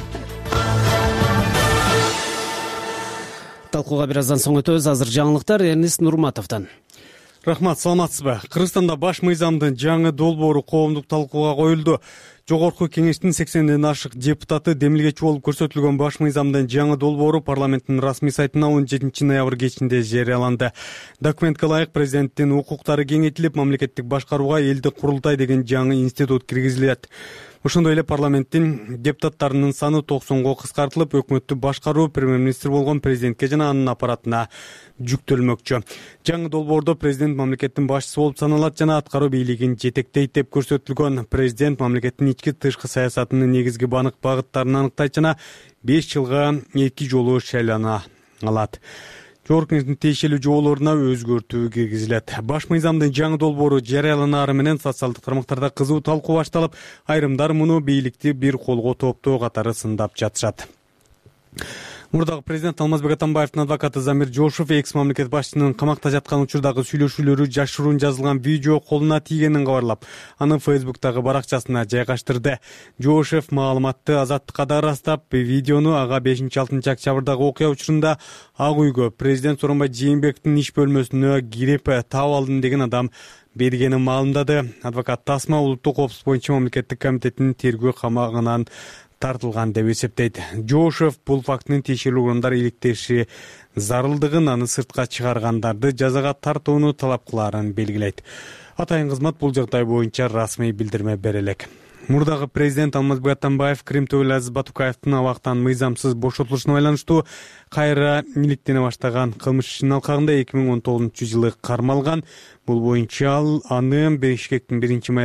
Талкууга бир аздан соң өтөбүз. Азыр жаңылыктар Эрнест Нурматовдон. Рахмат, саламатсызбы? Кыргызстанда баш мыйзамдын жаңы долбоору коомдук талкууга коюлду. Жогорку кеңештин 80ден ашык депутаты демилгечи болуп көрсөтүлгөн баш мыйзамдын жаңы долбоору парламенттин расмий сайтына 17 ноябрь кечинде жарыяланды. Документке ылайык президенттин укуктары кеңейтилип, мамлекеттик башкарууга элдик курултай деген жаңы институт киргизилет. Ошондой эле парламенттин депутаттарынын саны 90го кыскартылып, өкмөттү башкаруу премьер-министр болгон президентке жана анын аппаратына жүктөлмөкчү. Жаңы долбоордо президент мамлекеттин башчысы болуп саналат жана аткаруу бийлигин жетектейт деп көрсөтүлгөн. Президент мамлекеттин ички тышкы саясатынын негизги багыттарын аныктайт жана 5 жылга 2 жолу шайлана алат. Жогорку кеңештин тиешелүү жоболоруна өзгөртүү киргизилет. Баш мыйзамдын жаңы долбоору жарыяланаары менен социалдык тармактарда кызуу талкуу башталып, айрымдар муну бийликти бир колго топтоо катары сындап жатышат. Мурдагы президент Алмазбек Атамбаевдин адвокаты Замир Жошев экс мамлекет башчысынын камакта жаткан учурдагы сүйлөшүүлөрү жашыруун жазылган видео колуна тийгенин кабарлап, аны Facebook'тагы баракчасына жайгаштырды. Жошев маалыматты Азаттыкка да ырастап, видеону ага 5-6 октябрдагы окуя учурунда Ак үйгө президент Сооронбай Жээнбековдун иш бөлмөсүнө кирип таап алдым деген адам бергенин маалымдады. Адвокат Тасма улуттук коопсуздук боюнча мамлекеттик комитеттин тергөө камагынан тартылган деп эсептейт. Жошев бул фактынын тиешелүү органдар иликтеши зарылдыгын, аны сыртка чыгаргандарды жазага тартууну талап кылаарын белгилейт. Атайын кызмат бул жагдай боюнча расмий билдирме бере элек. Мурдагы президент Алмазбек Атамбаев Крим Төбөл Азиз Батукаевдин абактан мыйзамсыз бошотулушуна байланыштуу кайра иликтене баштаган кылмыш ишинин алкагында 2019-жылы кармалган. Бул боюнча ал аны Бишкектин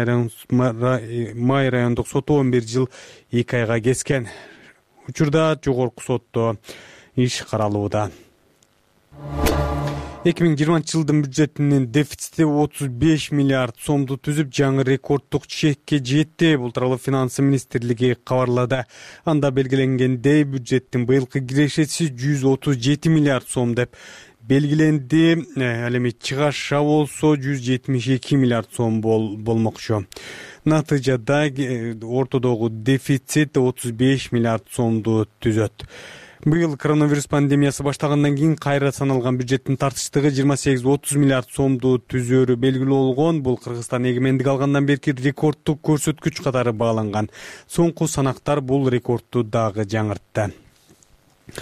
1-май райондук соту 11 жыл 2 айга кескен. Учурда жогорку сотто иш каралууда. 2020-жылдын бюджетинин дефицити 35 миллиард сомду түзүп, жаңы рекорддук чекке жетти. Бул тууралуу Финансы министрлиги кабарлады. Анда белгиленгендей, бюджеттин быйылкы кирешеси 137 миллиард сом деп белгиленди. Ал эми чыгаша болсо 172 миллиард сом болмокчу. Натыйжада ортодогу дефицит 35 миллиард сомду түзөт. Быйыл коронавирус пандемиясы баштагандан кийин кайра саналган бюджеттин тартыштыгы 28-30 миллиард сомду түзөөрү белгилүү болгон. Бул Кыргызстан эгемендик алгандан берки рекорддук көрсөткүч катары бааланган. Соңку санактар бул рекордду дагы жаңыртты.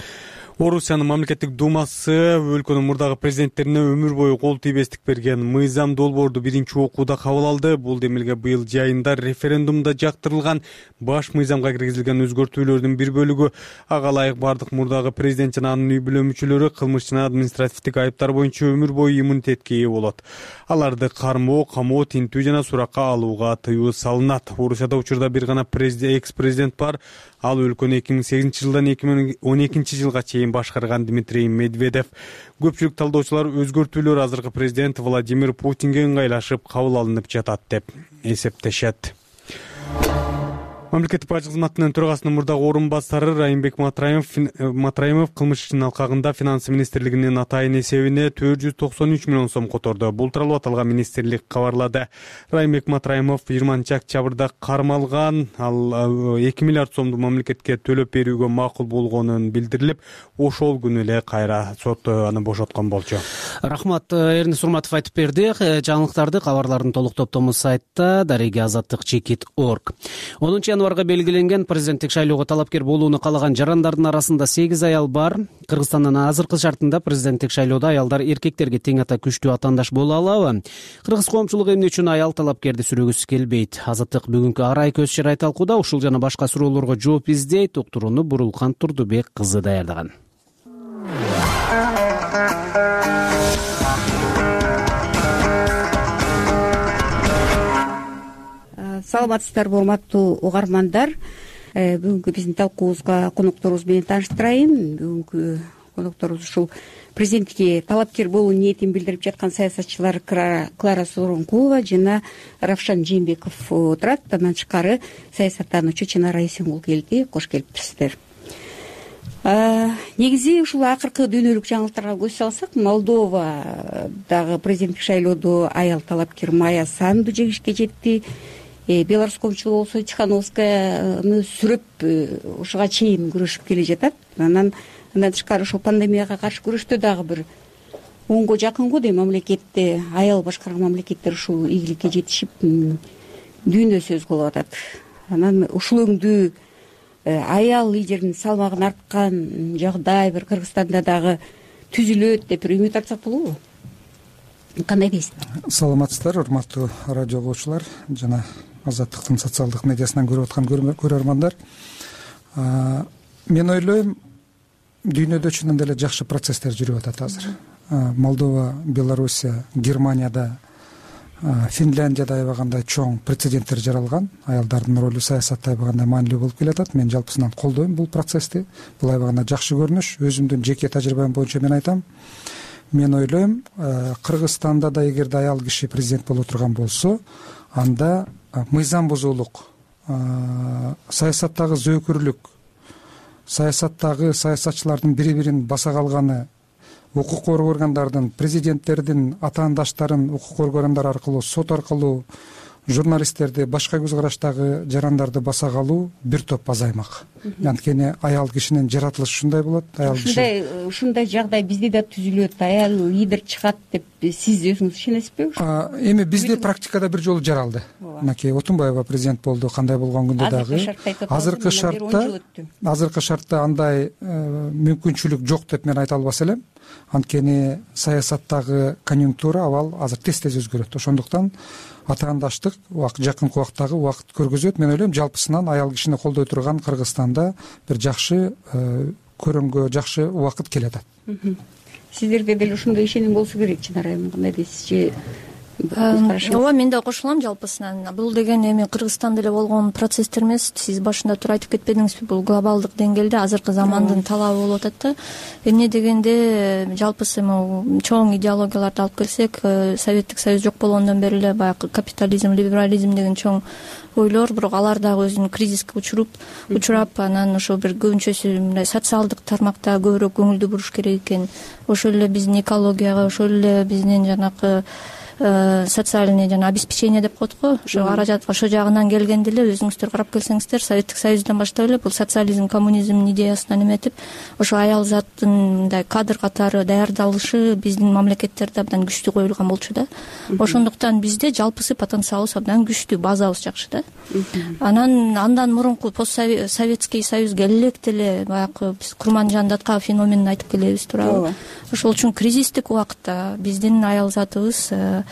Орусиянын мамлекеттик думасы өлкөнүн мурдагы президенттерине өмүр бою кол тийбестик берген мыйзам долбоорду биринчи окууда кабыл алды. Бул демилге быйыл жайында референдумда жактырылган баш мыйзамга киргизилген өзгөртүүлөрдүн бир бөлүгү. Ага ылайык бардык мурдагы президент жана анын үй бүлө мүчөлөрү кылмыш жана административдик айыптар боюнча өмүр бою иммунитетке ээ болот. Аларды кармоо, камоо, тинтүү жана суракка алууга тыюу салынат. Орусияда учурда бир гана экс-президент бар. Ал өлкөнү 2008 жылдан 2012 жылга чейин башкарган Дмитрий Медведев. Көпчүлүк талдоочулар өзгөртүүлөр азыркы президент Владимир Путинге ыңгайлашып кабыл алынып жатат деп эсептешет. Мамлекеттик бажы кызматынын төрагасынын мурдагы орун басары Райымбек Матраимов кылмыш ишинин алкагында финансы министрлигинин атайын эсебине 493 миллион сом которду. Бул тууралуу аталган министрлик кабарлады. Райымбек Матраимов 20-октябрда кармалган, ал 2 миллиард сомду мамлекетке төлөп берүүгө макул болгонун билдирилип, ошол күнү эле кайра сот аны бошоткон болчу. Рахмат, Эрнис Урматов айтып берди. Жаңылыктарды, кабарлардын толук топтому сайтта daregia-chekit.org. 10 январга белгиленген президенттик шайлоого талапкер болууну каалаган жарандардын арасында 8 аял бар. Кыргызстандын азыркы шартында президенттик шайлоодо аялдар эркектерге тең ата күчтүү атаандаш боло алабы? Кыргыз коомчулугу эмне үчүн аял талапкерди сүрөгүсү келбейт? Азаттык бүгүнкү арай көз чырай талкууда ушул жана башка суроолорго жооп издейт. Уктурууну Бурулкан Турдубек кызы даярдаган. Саламатсыздарбы, урматтуу угармандар. Бүгүнкү биздин талкуубузга конокторубуз менен тааныштырайын. Бүгүнкү конокторубуз ушул президенттикке талапкер болуу ниетин билдирип жаткан саясатчылар Клара Сооронкулова жана Равшан Жээнбеков турат. Андан тышкары саясаттануучу Чынара Эсенгул келди. Кош келипсиздер. Негизи ушул акыркы дүйнөлүк жаңылыктарга көз салсак, Молдовадагы президенттик шайлоодо аял талапкер Майя Санду жеңишке жетти. Белорус коомчулугу болсо Тихановскаяны сүрөп ушуга чейин күрөшүп келе жатат. Андан тышкары ушул пандемияга каршы күрөштө дагы бир 10го жакын го дейм мамлекетте аял башкарган мамлекеттер ушул ийгиликке жетишип дүйнө сөз кылып атат. Анан ушул өңдүү аял лидердин салмагын арткан жагдай бир Кыргызстанда дагы түзүлөт деп бир үмүт артсак болобу? Кандай дейсиз? Саламатсыздар, урматтуу радио угуучулар жана Азаттыктын социалдык медиасынан көрүп аткан көрөрмандар. Мен ойлойм, дүйнөдө чынын деле жакшы процесстер жүрүп атат азыр. Молдова, Белоруссия, Германияда, Финляндияда аябагандай чоң прецеденттер жаралган. Аялдардын ролу саясатта аябагандай маанилүү болуп келатат. Мен жалпысынан колдойм бул процессти. Бул аябагандай жакшы көрүнүш. Өзүмдүн жеке тажрыйбам боюнча мен айтам. Мен ойлойм, Кыргызстанда да эгерде аял киши президент боло турган болсо, анда мыйзам бузуулук, саясаттагы зөөкүрлүк, саясаттагы саясатчылардын бири-бирин баса калганы, укук коргоо органдардын, президенттердин, атаандаштарын укук коргоо органдары аркылуу, сот аркылуу журналисттерди, башка көз караштагы жарандарды баса калуу бир топ азаймак. Анткени аял кишинин жаратылышы ушундай болот. Ушундай жагдай бизде да түзүлөт, аял лидер чыгат деп сиз өзүңүз ишенесизби? Эми бизде практикада бир жолу жаралды. Мынакей Отунбаева президент болду, кандай болгон күндө дагы. Азыркы шартта андай мүмкүнчүлүк жок деп мен айта албас элем. Анткени саясаттагы конъюнктура абал азыр тез өзгөрөт. Ошондуктан атаандаштык жакынкы убактагы убакыт көргөзөт. Мен ойлойм, жалпысынан аял кишини колдой турган Кыргызстанда бир жакшы көрөнгө, жакшы убакыт келе атат. Сиздерде деле ушундай ишеним болсо керек, Чынара, кандай дейсиз? Ооба, мен да кошулам жалпысынан. Бул деген эми Кыргызстанда эле болгон процесстер эмес. Сиз башында тура айтып кетпедиңизби? Бул глобалдык деңгээлде азыркы замандын талабы болуп атат да. Эмне дегенде жалпысы чоң идеологияларды алып келсек, Советтик Союз жок болгондон бери эле баягы капитализм, либерализм деген чоң ойлор, бирок алар дагы өзүн кризиске учурап, анан ошо бир көбүнчөсү мындай социалдык тармакта көбүрөөк көңүлдү буруш керек экен. Ошол эле биздин экологияга, ошол эле биздин жанакы социальный жана обеспечение деп коет го, ошо каражат ошо жагынан келгенде эле өзүңүздөр карап келсеңиздер, Советтик Союздан баштап эле бул социализм, коммунизмдин идеясынан эметип, ошо аял заттын мындай кадр катары даярдалышы биздин мамлекеттерде абдан күчтүү коюлган болчу да. Ошондуктан бизде жалпысы потенциалыбыз абдан күчтүү, базабыз жакшы да. Андан мурунку постсоветский союз келе элек деле баягы биз Курманжан Даткалов феноменин айтып келебиз туурабы. Ошол үчүн кризистик убакытта биздин аял затыбыз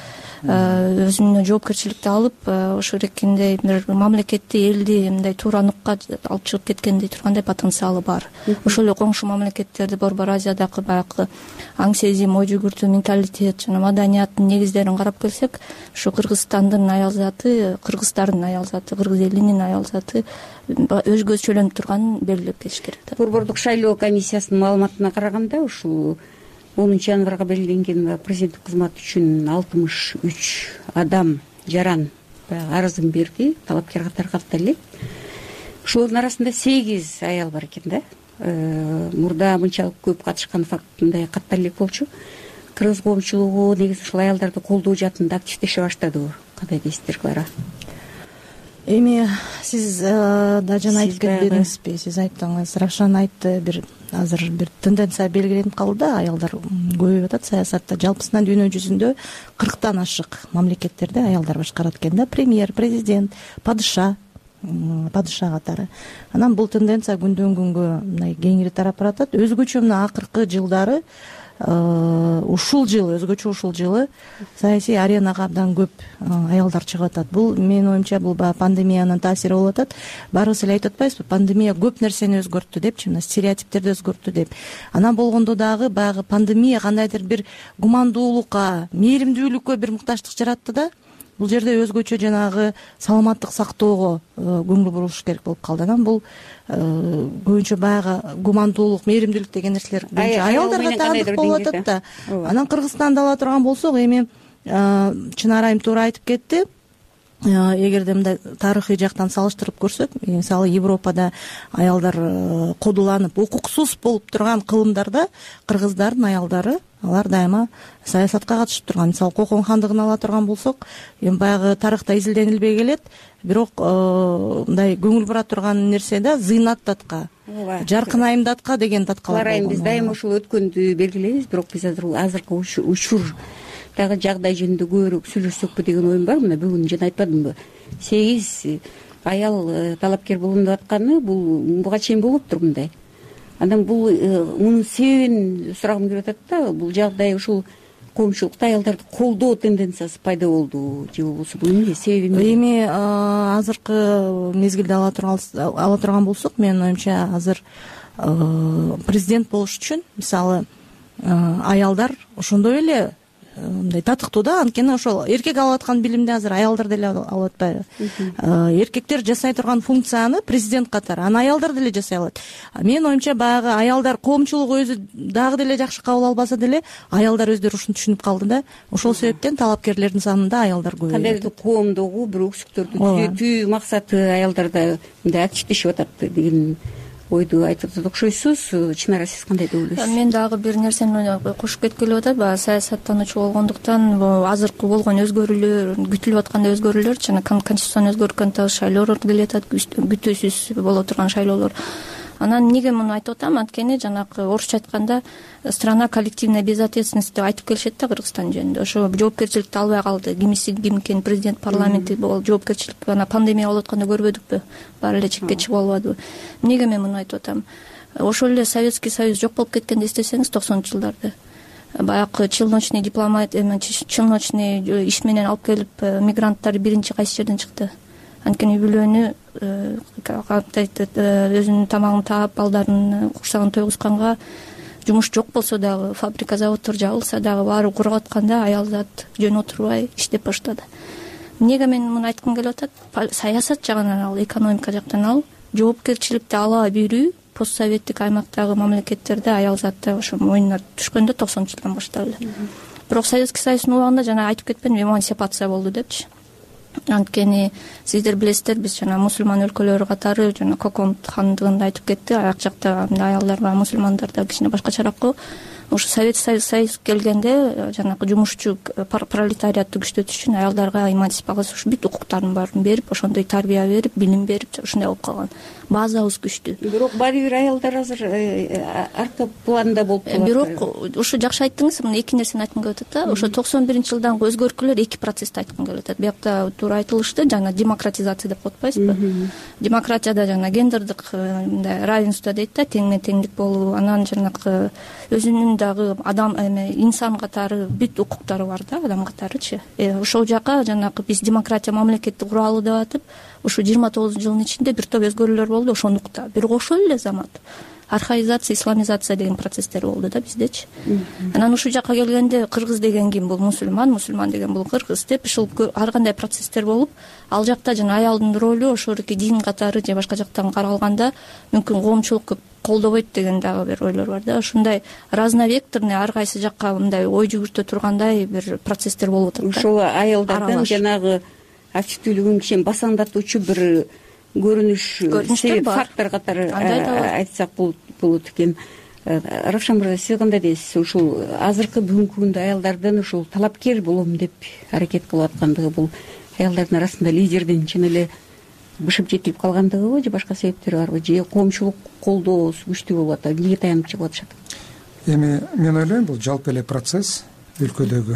өзүнө жоопкерчиликти алып, ошо эркиндей бир мамлекетти, элди мындай туура нукка алып чыгып кеткендей тургандай потенциалы бар. Ошол эле коңшу мамлекеттерди, Борбор Азиядагы баягы аң сезим, ой жүгүртүү, менталитет жана маданияттын негиздерин карап келсек, ушу Кыргызстандын аял заты, кыргыздардын аял заты, кыргыз элинин аял заты өзгөчөлөнүп турганын белгилеп кетиш керек. Борбордук шайлоо комиссиясынын маалыматына караганда, ушул 10-январга белгиленген президенттик кызмат үчүн 63 адам жаран арызын берди, талапкер катары каттап элек. Ошолордун арасында 8 аял бар экен да. Мурда мынчалык көп катышкан фактындай каттап элек болчу. Кыргыз коомчулугу негизи ушул аялдарды колдоо жаатында активдеше баштады. Кандай дейсиздер, Клара? Эми сиз да жана айтып кетпедиңизби? Сиз айттыңыз, Равшан айтты, азыр бир тенденция белгиленип калды да, аялдар көбөйүп атат саясатта. Жалпысынан дүйнө жүзүндө 40тан ашык мамлекеттерде аялдар башкарат экен да, премьер, президент, падыша катары. Анан бул тенденция күндөн күнгө мындай кеңири тарап баратат. Өзгөчө мына акыркы жылдары ушул жылы саясий аренага абдан көп аялдар чыгып атат. Бул менин оюмча бул пандемиянын таасири болуп атат. Баарыбыз эле айтып атпайбызбы, пандемия көп нерсени өзгөрттү депчи, мына стереотиптерди өзгөрттү деп. Анан болгондо дагы баягы пандемия кандайдыр бир гумандуулукка, мээримдүүлүккө бир мукташтык жаратты да. Бул жерде өзгөчө жанагы саламаттык сактоого көңүл бурулуш керек болуп калды. Анан бул көбүнчө баягы гумандуулук, мээримдүүлүк деген нерселер аялдарга таандык болуп атат да. Анан Кыргызстанды ала турган болсок, эми Чынар айым туура айтып кетти. Эгерде мындай тарыхый жактан салыштырып көрсөк, мисалы Европада аялдар кодуланып, укуксуз болуп турган кылымдарда кыргыздардын аялдары алар дайыма саясатка катышып турган. Мисалы Кокон хандыгын ала турган болсок, эми баягы тарыхта изилденилбей келет, бирок мындай көңүл бура турган нерсе да Зыйнат датка, Жаркын айым датка деген таткалар болгон. Биз дайыма ушул өткөндү белгилейбиз, бирок биз азыркы учур дагы жагдай жөнүндө көбүрөөк сүйлөшсөкпү деген оюм бар. Мына бүгүн жана айтпадымбы, 8 аял талапкер болуп атканы бул буга чейин болуптур мындай. Анан бул мунун себебин сурагым келип атат да, бул жагдай ушул коомчулукта аялдарды колдоо тенденциясы пайда болду же болбосо бул эмне себеби? Эми азыркы мезгилде ала турган болсок, менин оюмча азыр президент болуш үчүн мисалы аялдар ошондой эле мындай татыктуу да, анткени ошол эркек алып аткан билимди азыр аялдар деле алып атпайбы. Эркектер жасай турган функцияны президент катары аны аялдар деле жасай алат. Менин оюмча баягы аялдар коомчулугу өзү дагы деле жакшы кабыл албаса деле аялдар өздөрү ушуну түшүнүп калды да. Ошол себептен талапкерлердин санында аялдар көбөйүп атат. Кандайдыр коомдогу бир өксүктөрдү түзөтүү максаты аялдарда мындай активдешип атат деген ойду айтып атат окшойсуз. Чынара, сиз кандай деп ойлойсуз? Мен дагы бир нерсени кошуп кеткеле атат. Баягы саясаттануучу болгондуктан азыркы болгон өзгөрүүлөр, күтүлүп аткандай өзгөрүүлөр жана конституцияны өзгөрткөн шайлоолор келе атат, күтүүсүз боло турган шайлоолор. Анан эмнеге муну айтып атам? Анткени жанагы орусча айтканда страна коллективной безответственности деп айтып келишет да Кыргызстан жөнүндө. Ошо жоопкерчиликти албай калды. Ким экен президент, парламенти болуп жоопкерчилик ана пандемия болуп атканда көрбөдүкпү? Баары эле чекке чыгып албадыбы? Эмнеге мен муну айтып атам? Ошол эле Советский Союз жок болуп кеткенди эстесеңиз 90-жылдарды. Баягы челночный дипломат, челночный иш менен алып келип мигранттар биринчи кайсы жерден чыкты? Анткени үй бүлөнү өзүнүн тамагын таап, балдарын курсагын тойгузганга жумуш жок болсо дагы, фабрика заводдор жабылса дагы баары куруп атканда аял зат жөн отурбай иштеп баштады. Эмнеге мен муну айткым келип атат? Саясат жагынан ал, экономика жактан ал, жоопкерчиликти ала берүү постсоветтик аймактагы мамлекеттерде аял затты ошо мойнуна түшкөндө 90-жылдан баштап эле. Бирок Советский Союздун убагында жана айтып кетпедимби, эмансипация болду депчи. Анткени сиздер билесиздер, биз жана мусулман өлкөлөрү катары жана Кокон хандыгында айтып кетти, ак жакта аялдар ва мусулмандар да кичине башкачараак го. ошо совет союз келгенде жанагы жумушчу пролетариатты күчтөтүш үчүн аялдарга эмансипациясы бүт укуктардын баарын берип ошондой тарбия берип билим берип ушундай болуп калган, базабыз күчтүү. Бирок баары бир аялдар азыр арка планда болуп калат. Бирок ошо жакшы айттыңыз, мына эки нерсени айткым келип атат да. Ошо 91-жылдагы өзгөртүүлөр эки процессти айткым келип атат. Биякта туура айтылышты, жана демократизация деп коет атпайсызбы? Демократияда жана гендердик мындай равенство дейт да, теңмен теңдик болуу, анан жанагы өзүнүн дагы адам инсан катары бүт укуктары бар да, адам катарычы. Ошол жака жанагы биз демократия мамлекетти куралы деп атып, ушу 29-жылдын ичинде бир топ өзгөрүүлөр болду ошондукта. Бирок ошол эле замат архаизация, исламизация деген процесстер болду да биздечи. Анан ушул жака келгенде кыргыз деген ким? Бул мусулман, мусулман деген бул кыргыз деп ушул ар кандай процесстер болуп, ал жакта жана аялдын ролу ошолуки дин катары же башка жактан каралганда мүмкүн коомчулук колдобойт деген дагы бир ойлор бар да. Ушундай разновекторный ар кайсы жакка мындай ой жүгүртө тургандай бир процесстер болуп атат да. Ошол аялдардын жанагы активдүүлүгүн киши басаңдатуучу бир көрүнүш фактор катары айтсак болот экен. Равшан мырза, сиз кандай дейсиз? Ушул азыркы бүгүнкү күндө аялдардын ушул талапкер болом деп аракет кылып аткандыгы, бул аялдардын арасында лидердин чын эле бышып жетилип калгандыгыбы же башка себептери барбы, же коомчулук колдоосу күчтүү болуп атат, эмнеге таянып чыгып атышат? Эми мен ойлойм, бул жалпы эле процесс өлкөдөгү.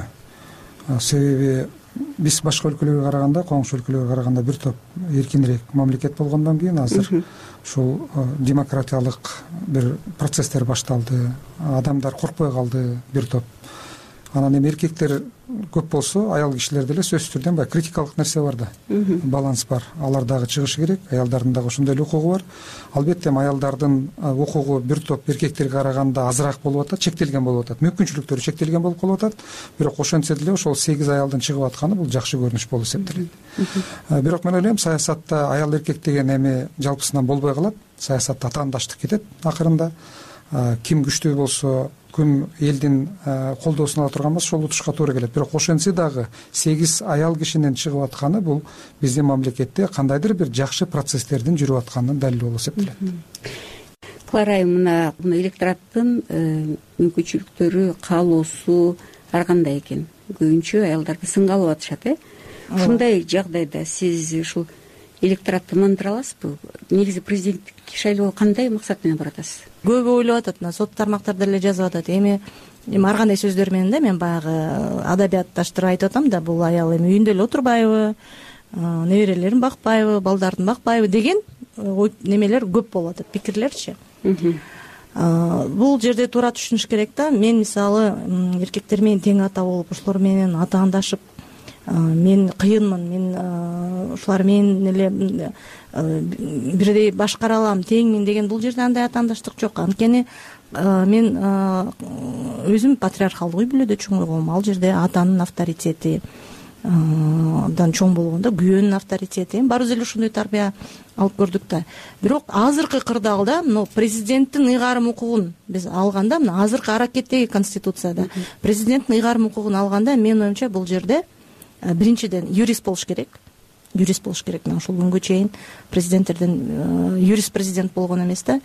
Себеби биз башка өлкөлөргө караганда, коңшу өлкөлөргө караганда бир топ эркинирээк мамлекет болгондон кийин азыр ушул демократиялык бир процесстер башталды, адамдар коркпой калды бир топ. Анан эми эркектер көп болсо, аял кишилер деле сөзсүз түрдө баягы критикалык нерсе бар да, баланс бар. Алар дагы чыгышы керек, аялдардын дагы ошондой эле укугу бар. Албетте аялдардын укугу бир топ эркектерге караганда азыраак болуп атат, чектелген болуп атат, мүмкүнчүлүктөрү чектелген болуп калып атат. Бирок ошентсе деле ошол 8 аялдын чыгып атканы бул жакшы көрүнүш болуп эсептелет. Бирок мен ойлойм, саясатта аял эркек деген эми жалпысынан болбой калат. Саясатта атаандаштык кетет акырында. Ким күчтүү болсо, ким элдин колдоосун ала турган болсо, ошол утушка туура келет. Бирок ошентсе дагы 8 аял кишинин чыгып атканы бул биздин мамлекетте кандайдыр бир жакшы процесстердин жүрүп атканынын далили болуп эсептелет. Клара айым, мына электораттын мүмкүнчүлүктөрү, каалоосу ар кандай экен? Көбүнчө аялдарды сынга алып атышат, ушундай жагдайда сиз ушул электоратты ынандыра аласызбы? Негизи президенттик шайлоого кандай максат менен баратасыз? Көбү ойлоп атат, мына сот тармактарда эле жазып атат. Эми ар кандай сөздөр менен да, мен баягы адабиятташтырып айтып атам да, бул аял эми үйүндө эле отурбайбы, неберелерин бакпайбы, балдарын бакпайбы деген немелер көп болуп атат, пикирлерчи. Бул жерде туура түшүнүш керек да. Мен мисалы эркектер менен тең ата болуп, ошолор менен атаандашып, мен кыйынмын, мен ушулар менен эле бирдей башкара алам, теңмин деген бул жерде андай атаандаштык жок. Анткени мен өзүм патриархалдык үй бүлөдө чоңойгом. Ал жерде атанын авторитети дан чоң болгондо күйөөнүн авторитети, баарыбыз эле ушундай тарбия алып көрдүк да. Бирок азыркы кырдаалда мына президенттин ыйгарым укугун биз алганда, мына азыркы аракеттеги конституцияда президенттин ыйгарым укугун алганда, менин оюмча бул жерде биринчиден юрист болуш керек. Мен ушул күнгө чейин президенттерден юрист президент болгон эмес да.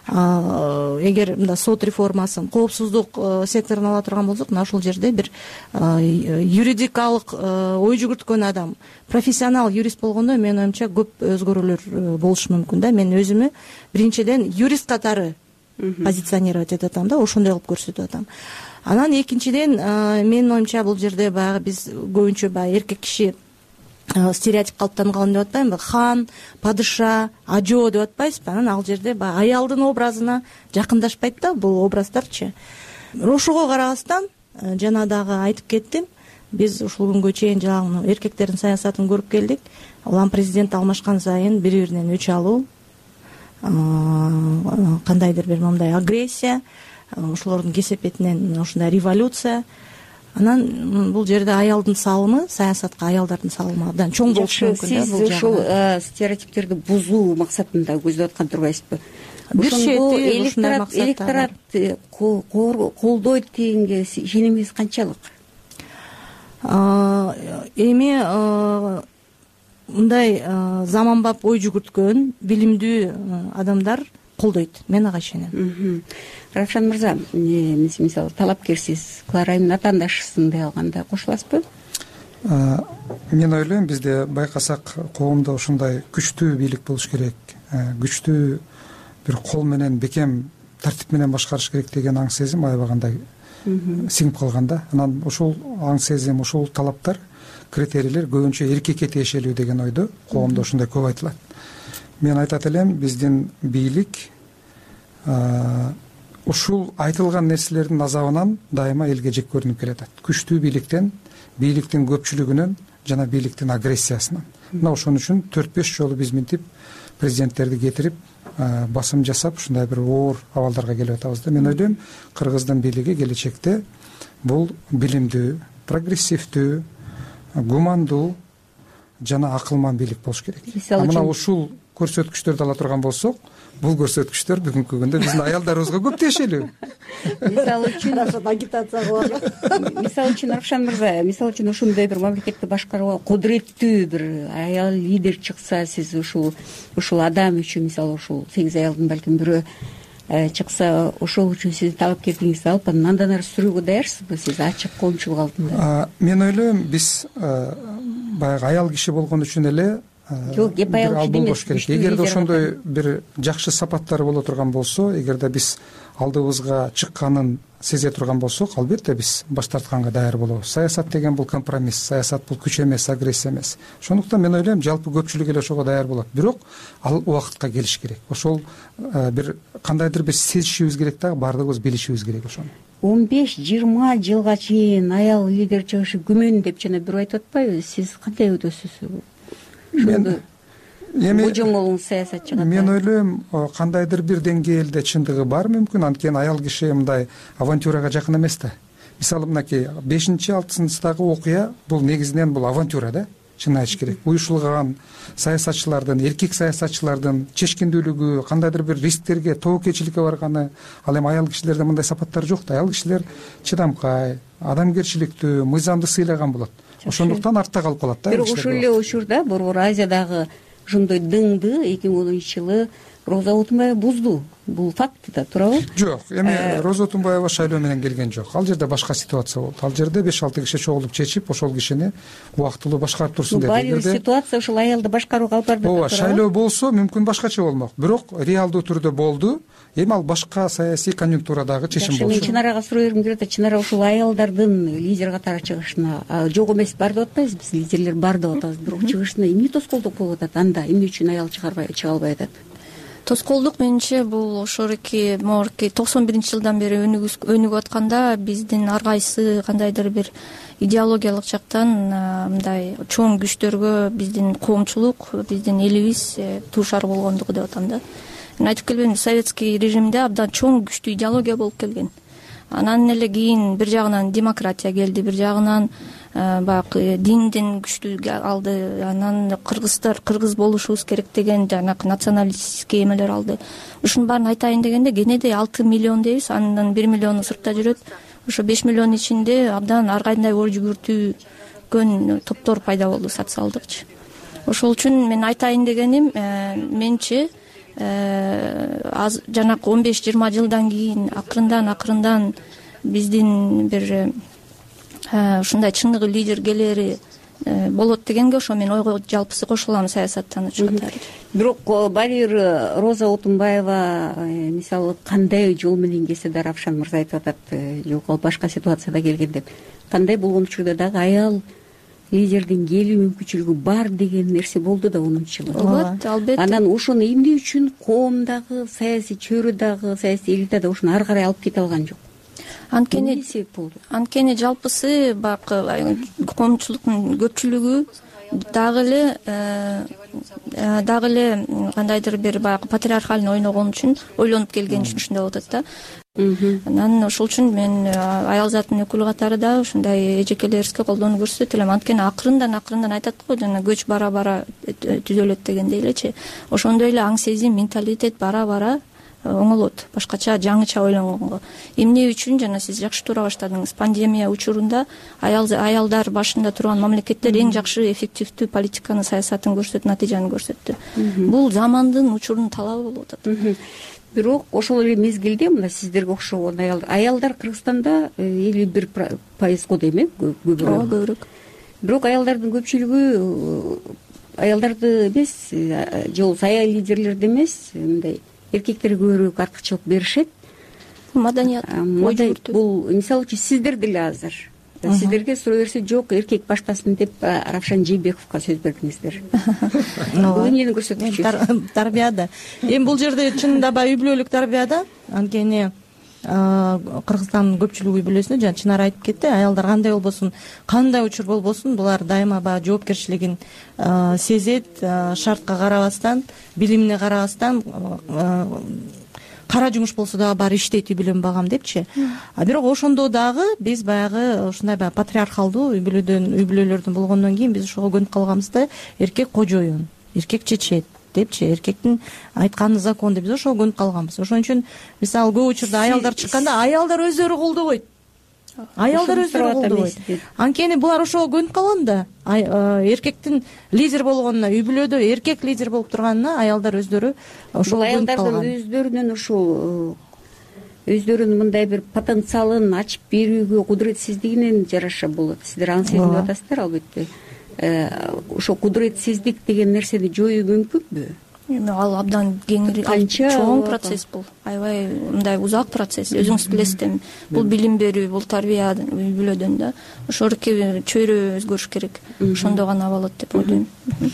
Эгер мында сот реформасын, коопсуздук секторун ала турган болсок, мына ушул жерде бир юридикалык ой жүгүрткөн адам, профессионал юрист болгондо, менин оюмча көп өзгөрүүлөр болушу мүмкүн да. Мен өзүмө биринчиден юрист катары позиционировать этип атам да, ошондой кылып көрсөтүп атам. Анан экинчиден, менин оюмча бул жерде баягы биз көбүнчө баягы эркек киши стереотип калыптанып калган деп атпайбы? Хан, падыша, ажоо деп атпайсызбы? Анан ал жерде баягы аялдын образына жакындашпайт да бул образдарчы. Ошого карабастан, жана дагы айтып кеттим, биз ушул күнгө чейин жанагы эркектердин саясатын көрүп келдик. Улам президент алмашкан сайын бири-биринен өч алуу, кандайдыр бир мындай агрессия, ошолордун кесепетинен ушундай революция. Анан бул жерде аялдын салымы, саясатка аялдардын салымы абдан чоң болушу мүмкүн да. Сиз ушул стереотиптерди бузуу максатында көздөп аткан турбайсызбы? Бир чети электорат колдойт дегенге ишенимиңиз канчалык? Эми мындай заманбап ой жүгүрткөн билимдүү адамдар колдойт, мен ага ишенем. Равшан мырза, мисалы талапкерсиз, Клара айымдын атаандашысындай алганда кошуласызбы? Мен ойлойм, бизде байкасак коомдо ушундай күчтүү бийлик болуш керек, күчтүү бир кол менен бекем тартип менен башкарыш керек деген аң сезим аябагандай сиңип калган да. Анан ушул аң сезим, ушул талаптар, критерийлер көбүнчө эркекке тиешелүү деген ойдо коомдо ушундай көп айтылат. Мен айтат элем, биздин бийлик ушул айтылган нерселердин азабынан дайыма элге жек көрүнүп келатат. Күчтүү бийликтен, бийликтин көпчүлүгүнөн жана бийликтин агрессиясынан. Мына ошон үчүн 4-5 жолу биз минтип президенттерди кетирип басым жасап ушундай бир оор абалдарга келип атабыз да. Мен ойлойм, Кыргыздын бийлиги келечекте бул билимдүү, прогрессивдүү, гумандуу жана акылман бийлик болуш керек. Мына ушул көрсөткүчтөрдү ала турган болсок, бул көрсөткүчтөр бүгүнкү күндө биздин аялдарыбызга көп тиешелүү. Мисалы үчүн агитация кылып, мисалы үчүн Равшан мырза, мисалы үчүн ушундай бир мамлекетти башкарууга кудуреттүү бир аял лидер чыкса, сиз ушул адам үчүн, мисалы ушул 8 аялдын балким бирөө чыкса, ошол үчүн сиздин талапкерлигиңизди алып, андан ары сүрүүгө даярсызбы сиз ачык коомчулук алдында? Мен ойлойм, биз баягы аял киши болгон үчүн эле жок, кеп аял киши демес. Эгерде ошондой бир жакшы сапаттары боло турган болсо, эгерде биз алдыбызга чыкканын сезе турган болсок, албетте биз баш тартканга даяр болобуз. Саясат деген бул компромисс, саясат бул күч эмес, агрессия эмес. Ошондуктан мен ойлойм, жалпы көпчүлүк эле ошого даяр болот. Бирок ал убакытка келиш керек. Ошол бир кандайдыр бир сезишибиз керек да, баардыгыбыз билишибиз керек ошону. 15-20 жылга чейин аял лидер чыгышы күмөн деп жана бирөө айтып атпайбы? Сиз кандай өтөсүз? Божомолуңуз саясатчыга. Мен ойлойм, кандайдыр бир деңгээлде чындыгы бар мүмкүн, анткени аял киши мындай авантюрага жакын эмес да. Мисалы, мынакей 5-6 сыныптагы окуя бул негизинен бул авантюра да, чын айтыш керек. Уюшулган саясатчылардын, эркек саясатчылардын чечкиндүүлүгү, кандайдыр бир рисктерге, тобокелчиликке барганы, ал эми аял кишилерде мындай сапаттар жок да. Аял кишилер чыдамкай, адамгерчиликтүү, мыйзамды сыйлаган болот. Ошондуктан артта калып калат да. Бирок ушул эле учурда борбор Азиядагы ошондой дыңды 2010-жылы Роза Отунбаева бузду. Бул факт да, туурабы? Жок, эми Роза Отунбаева шайлоо менен келген жок. Ал жерде башка ситуация болду. Ал жерде 5-6 киши чогулуп чечип, ошол кишини убактылуу башкарып турсун деп. Баары ситуация ушул аялды башкарууга алып барды. Ооба, шайлоо болсо мүмкүн башкача болмок. Бирок реалдуу түрдө болду. Эми ал башка саясий конъюнктурадағы чечим болчу. Мен Чынарага суроо бергим келет. Чынара ушул аялдардын лидер катары чыгышына жок эмес бар деп атпайбыз, биз лидерлер бар деп атабыз. Бирок чыгышына эмне тоскоолдук болуп атат анда? Эмне үчүн аял чыга албай атат? Тоскоолдук менимче бул ошорки 91-жылдан бери өнүгүп атканда биздин ар кайсы кандайдыр бир идеологиялык жактан мындай чоң күчтөргө биздин коомчулук, биздин элибиз туушар болгондугу деп атам да. Мен айтып келбедимби, советский режимде абдан чоң күчтүү идеология болуп келген. Анан эле кийин бир жагынан демократия келди, бир жагынан баягы динден күчтүү алды. Анан кыргыз болушубуз керек деген жанакы националистский эмелер алды. Ушунун баарын айтайын дегенде кенеде 6 миллион дейбиз, андан 1 миллиону сыртта жүрөт. Ошо 5 миллион ичинде абдан ар кандай ор жүгүртүүгөн топтор пайда болду, социалдыкчы. Ошол үчүн мен айтайын дегеним, менчи жанакы 15-20 жылдан кийин акырындан биздин бир ушундай чындыгы лидер келери болот дегенге ошо мен ойго жалпысы кошулам саясаттануучу катары. Бирок Балир Роза Отунбаева мисалы кандай жол менен келсе да, Равшан мырза айтып атат, жок ал башка ситуацияда келген деп. Кандай болгон учурда дагы аял лидердин келүү мүмкүнчүлүгү бар деген нерсе болду да 10-жылы. Болот, албетте. Анан ошону эмне үчүн коомдагы, саясий чөйрөдөгү, саясий элитада ошону ары карай алып кете алган жок? Анткени жалпысы баягы коомчулуктун көпчүлүгү дагы эле кандайдыр бир баягы патриархальный ойногон үчүн, ойлонуп келген үчүн ушундай болуп атат да. Анан ошол үчүн мен аял заттын өкүлү катары да ушундай эжекелерибизге колдонуу көрсөтөт элем. Анткени акырындан айтат го, жана көч бара түзөлөт дегендей элечи. Ошондой эле аң сезим, менталитет бара оңолот, башкача жаңыча ойлонгонго. Эмне үчүн жана сиз жакшы туура баштадыңыз, пандемия учурунда аялдар башында турган мамлекеттер эң жакшы эффективдүү политиканы, саясатын көрсөттү, натыйжаны көрсөттү. Бул замандын учурунун талабы болуп атат. Бирок ошол эле мезгилде мына сиздерге окшогон аялдар Кыргызстанда 51% го дейм, көбүрөөк. Көбүрөөк. Бирок аялдардын көпчүлүгү аялдарды эмес, же болбосо аял лидерлерди эмес, мындай эркектерге көбүрөөк артыкчылык беришет. Маданият, бул мисалы үчүн сиздер деле азыр сиздерге суроо берсе, жок, эркек баштасын деп Равшан Жээнбековго сөз бердиңиздер. Бул эмнени көрсөткүчү? Тарбияда. Эми бул жерде чынында үй бүлөлүк тарбияда, анткени Кыргызстандын көпчүлүк үй бүлөсүндө жана Чынар айтып кетти, аялдар кандай болбосун, кандай учур болбосун, булар дайыма баягы жоопкерчилигин сезет, шартка карабастан, билимине карабастан, кара жумуш болсо дагы бар иштейт, үй бүлөм багам депчи. Бирок ошондо дагы биз баягы ушундай баягы патриархалдуу үй бүлөлөрдөн болгондон кийин биз ошого көнүп калганбыз да, эркек кожоюн, эркек чечет депчи, эркектин айтканы закон деп биз ошого көнүп калганбыз. Ошон үчүн мисалы көп учурда аялдар чыкканда аялдар өздөрү колдобойт. Аялдар өздөрү колдобойт. Анткени булар ошого көнүп калган да, эркектин лидер болгонуна, үй бүлөдө эркек лидер болуп турганына аялдар өздөрү ошого көнүп калган. Аялдардын өздөрүнүн ушул өздөрүнүн мындай бир потенциалын ачып берүүгө кудуретсиздигинен жараша болот. Сиздер аны сезип атасыздар албетте. Ошо кудуретсиздик деген нерсени жоюу мүмкүнбү? Ал абдан кеңири, чоң процесс бул. Аябай мындай узак процесс. Өзүңүз билесиз, бул билим берүү, бул тарбия үй бүлөдөн да. Ошо чөйрө өзгөрүш керек. Ошондо гана болот деп ойлойм.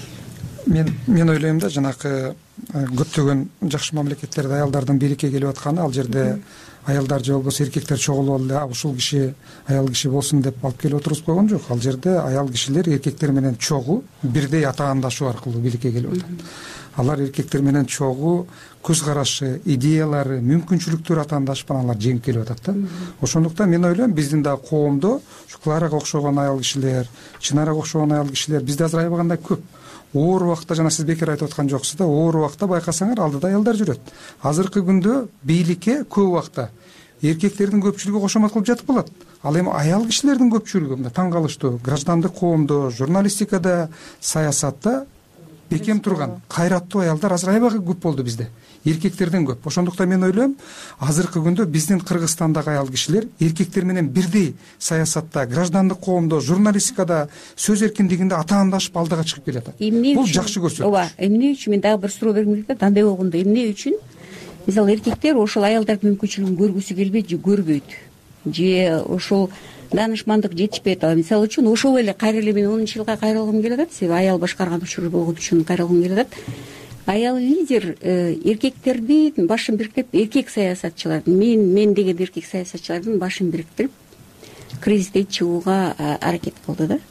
Мен ойлойм да, жанакы көптөгөн жакшы мамлекеттерде аялдардын бийликке келип атканы, ал жерде аялдар же болбосо эркектер чогулуп эле ушул киши аял киши болсун деп алып келип отурузуп койгон жок. Ал жерде аял кишилер эркектер менен чогуу бирдей атаандашуу аркылуу бийликке келип атат. Алар эркектер менен чогуу көз карашы, идеялары, мүмкүнчүлүктөрү атаандашып алар жеңип келип атат да. Ошондуктан мен ойлойм, биздин да коомдо Кларага окшогон аял кишилер, Чынарага окшогон аял кишилер бизде азыр аябагандай көп. Оор убакта, жана сиз бекер айтып аткан жоксуз да, оор убакта байкасаңар алдыда аялдар жүрөт. Азыркы күндө бийликке көп убакта эркектердин көпчүлүгү кошомат кылып жатып калат. Ал эми аял кишилердин көпчүлүгү мына таң калыштуу, граждандык коомдо, журналистикада, саясатта бекем турган кайраттуу аялдар азыр аябай көп болду бизде. Эркектерден көп. Ошондуктан мен ойлойм, азыркы күндө биздин Кыргызстандагы аял кишилер эркектер менен бирдей саясатта, граждандык коомдо, журналистикада, сөз эркиндигинде атаандашып алдыга чыгып келатат. Бул жакшы көрсөткүч. Ооба, эмне үчүн мен дагы бир суроо бергим келет, андай болгондо эмне үчүн мисалы эркектер ошол аялдардын мүмкүнчүлүгүн көргүсү келбейт же көрбөйт, же ошол даанышмандык жетишпейт. Мисалы үчүн ошол эле кайра эле мен 10 жылга кайрылгым келип атат, себеби аял башкарган учур болгон үчүн кайрылгым келип атат. Аял лидер эркектердин башын бириктирип, эркек саясатчылардын, мен деген эркек саясатчылардын башын бириктирип, кризистен чыгууга аракет кылды да.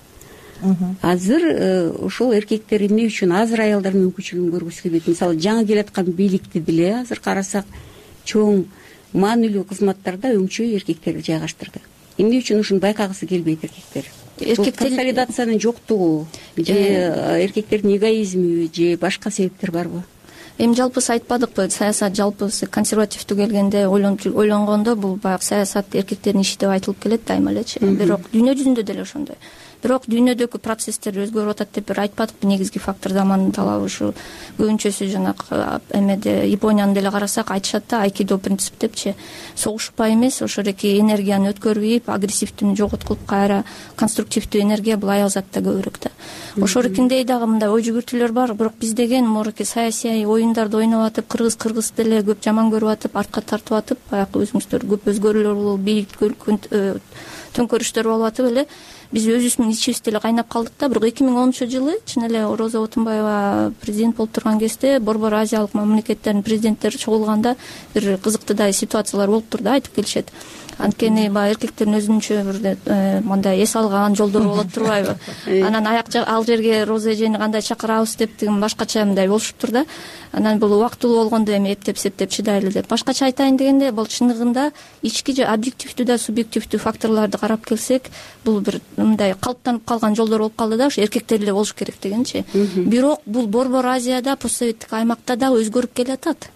Азыр ошол эркектер эмне үчүн азыр аялдардын мүмкүнчүлүгүн көргүсү келбейт? Мисалы жаңы келаткан бийликти деле азыр карасак, чоң маанилүү кызматтарда өңчөй эркектерди жайгаштырды. Эмне үчүн ушуну байкагысы келбейт эркектер? Консолидациянын жоктугу же эркектердин эгоизми же башка себептер барбы? Эми жалпысы айтпадыкпы, саясат жалпысы консервативдүү келгенде ойлонгондо бул баягы саясат эркектердин иши деп айтылып келет дайыма элечи. Бирок дүйнө жүзүндө деле ошондой. Бирок дүйнөдөгү процесстер өзгөрүп атат деп бир айтпадыкпы, негизги фактор замандын талабы ушу. Көбүнчөсү жанагы эмеде Японияны деле карасак айтышат да, айкидо принцип депчи. Согушпай эмес, ошондой энергияны өткөрбөйүп, агрессивдүүнү жоготкуп, кайра конструктивдүү энергия бул аял затта көбүрөөк да. Ошорикиндей дагы мындай ой жүгүртүүлөр бар, бирок биз деген морки саясий оюндарды ойноп атып, кыргыз деле көп жаман көрүп атып, артка тартып атып, баягы өзүңүздөр көп өзгөрүүлөр болуп, бийик төңкөрүштөр болуп атып эле биз өзүбүздүн ичибиз деле кайнап калдык да. Бирок 2010-жылы чын эле Роза Отунбаева президент болуп турган кезде борбор азиялык мамлекеттердин президенттери чогулганда бир кызыктуудай ситуациялар болуп турду, айтып келишет. Анткени баягы эркектердин өзүнчө бир мындай эс алган жолдору болот турбайбы? Анан ал жерге Роза эжени кандай чакырабыз деп деген башкача мындай болушуптур да. Анан бул убактылуу болгондо эми эптеп септеп чыдайлы деп. Башкача айтайын дегенде, бул чындыгында ички же объективдүү да субъективдүү факторлорду карап келсек, бул бир мындай калыптанып калган жолдор болуп калды да, ошо эркектер эле болуш керек дегенчи. Бирок бул борбор Азияда, постсоветтик аймакта да өзгөрүп келатат.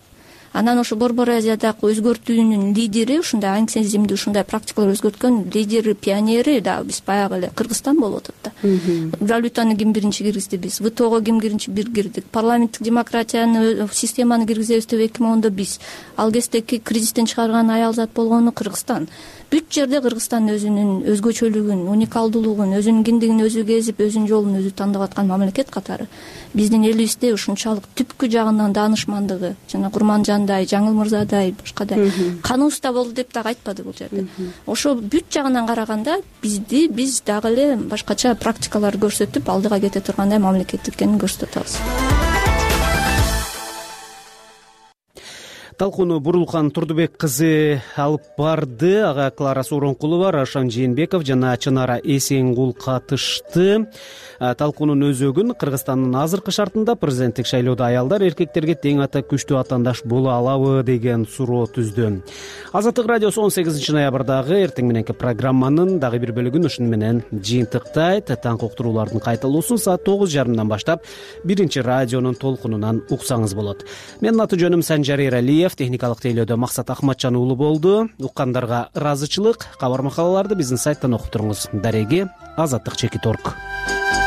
Анан ошо Борбор Азиядагы өзгөртүүнүн лидери, ушундай аңсезимди ушундай практикалар өзгөрткөн лидери, пионери да биз баягы эле Кыргызстан болуп атат да. Валютаны ким биринчи киргизди биз, ВТОго ким биринчи кирдик, парламенттик демократияны системаны киргизебиз деп 2010 биз. Ал кездеги кризистен чыгарган аял зат болгону Кыргызстан. Бүт жерде Кыргызстан өзүнүн өзгөчөлүгүн, уникалдуулугун, өзүнүн кимдигин өзү кезип, өзүнүн жолун өзү тандап аткан мамлекет катары биздин элибизде ушунчалык түпкү жагынан даанышмандыгы, жана Курманжандай, Жаңыл Мырзадай, башкадай каныбызда болду деп дагы айтпады бул жерде. Ошо бүт жагынан караганда биз дагы эле башкача практикалар көрсөтүп, алдыга кете тургандай мамлекет экенин көрсөтө атабыз. Талкууну Бурулкан Турдубек кызы алып барды. Ага Клара Сооронкулова, Рашан Жээнбеков жана Чынара Эсенгул катышты. Талкуунун өзөгүн Кыргызстандын азыркы шартында президенттик шайлоодо аялдар эркектерге тең ата күчтүү атаандаш боло алабы деген суроо түздү. Азаттык радиосу 18 ноябрдагы эртең мененки программанын дагы бир бөлүгүн ушуну менен жыйынтыктайт. Таңкы уктуруулардын кайталуусун саат 9:30 баштап биринчи радионун толкунунан уксаңыз болот. Менин аты жөнүм Санжар Эралиев, техникалык тейлөөдө Максат Ахматжан уулу болду. Уккандарга ыраазычылык. Кабар макалаларды биздин сайттан окуп туруңуз. Дареги Азаттык _org.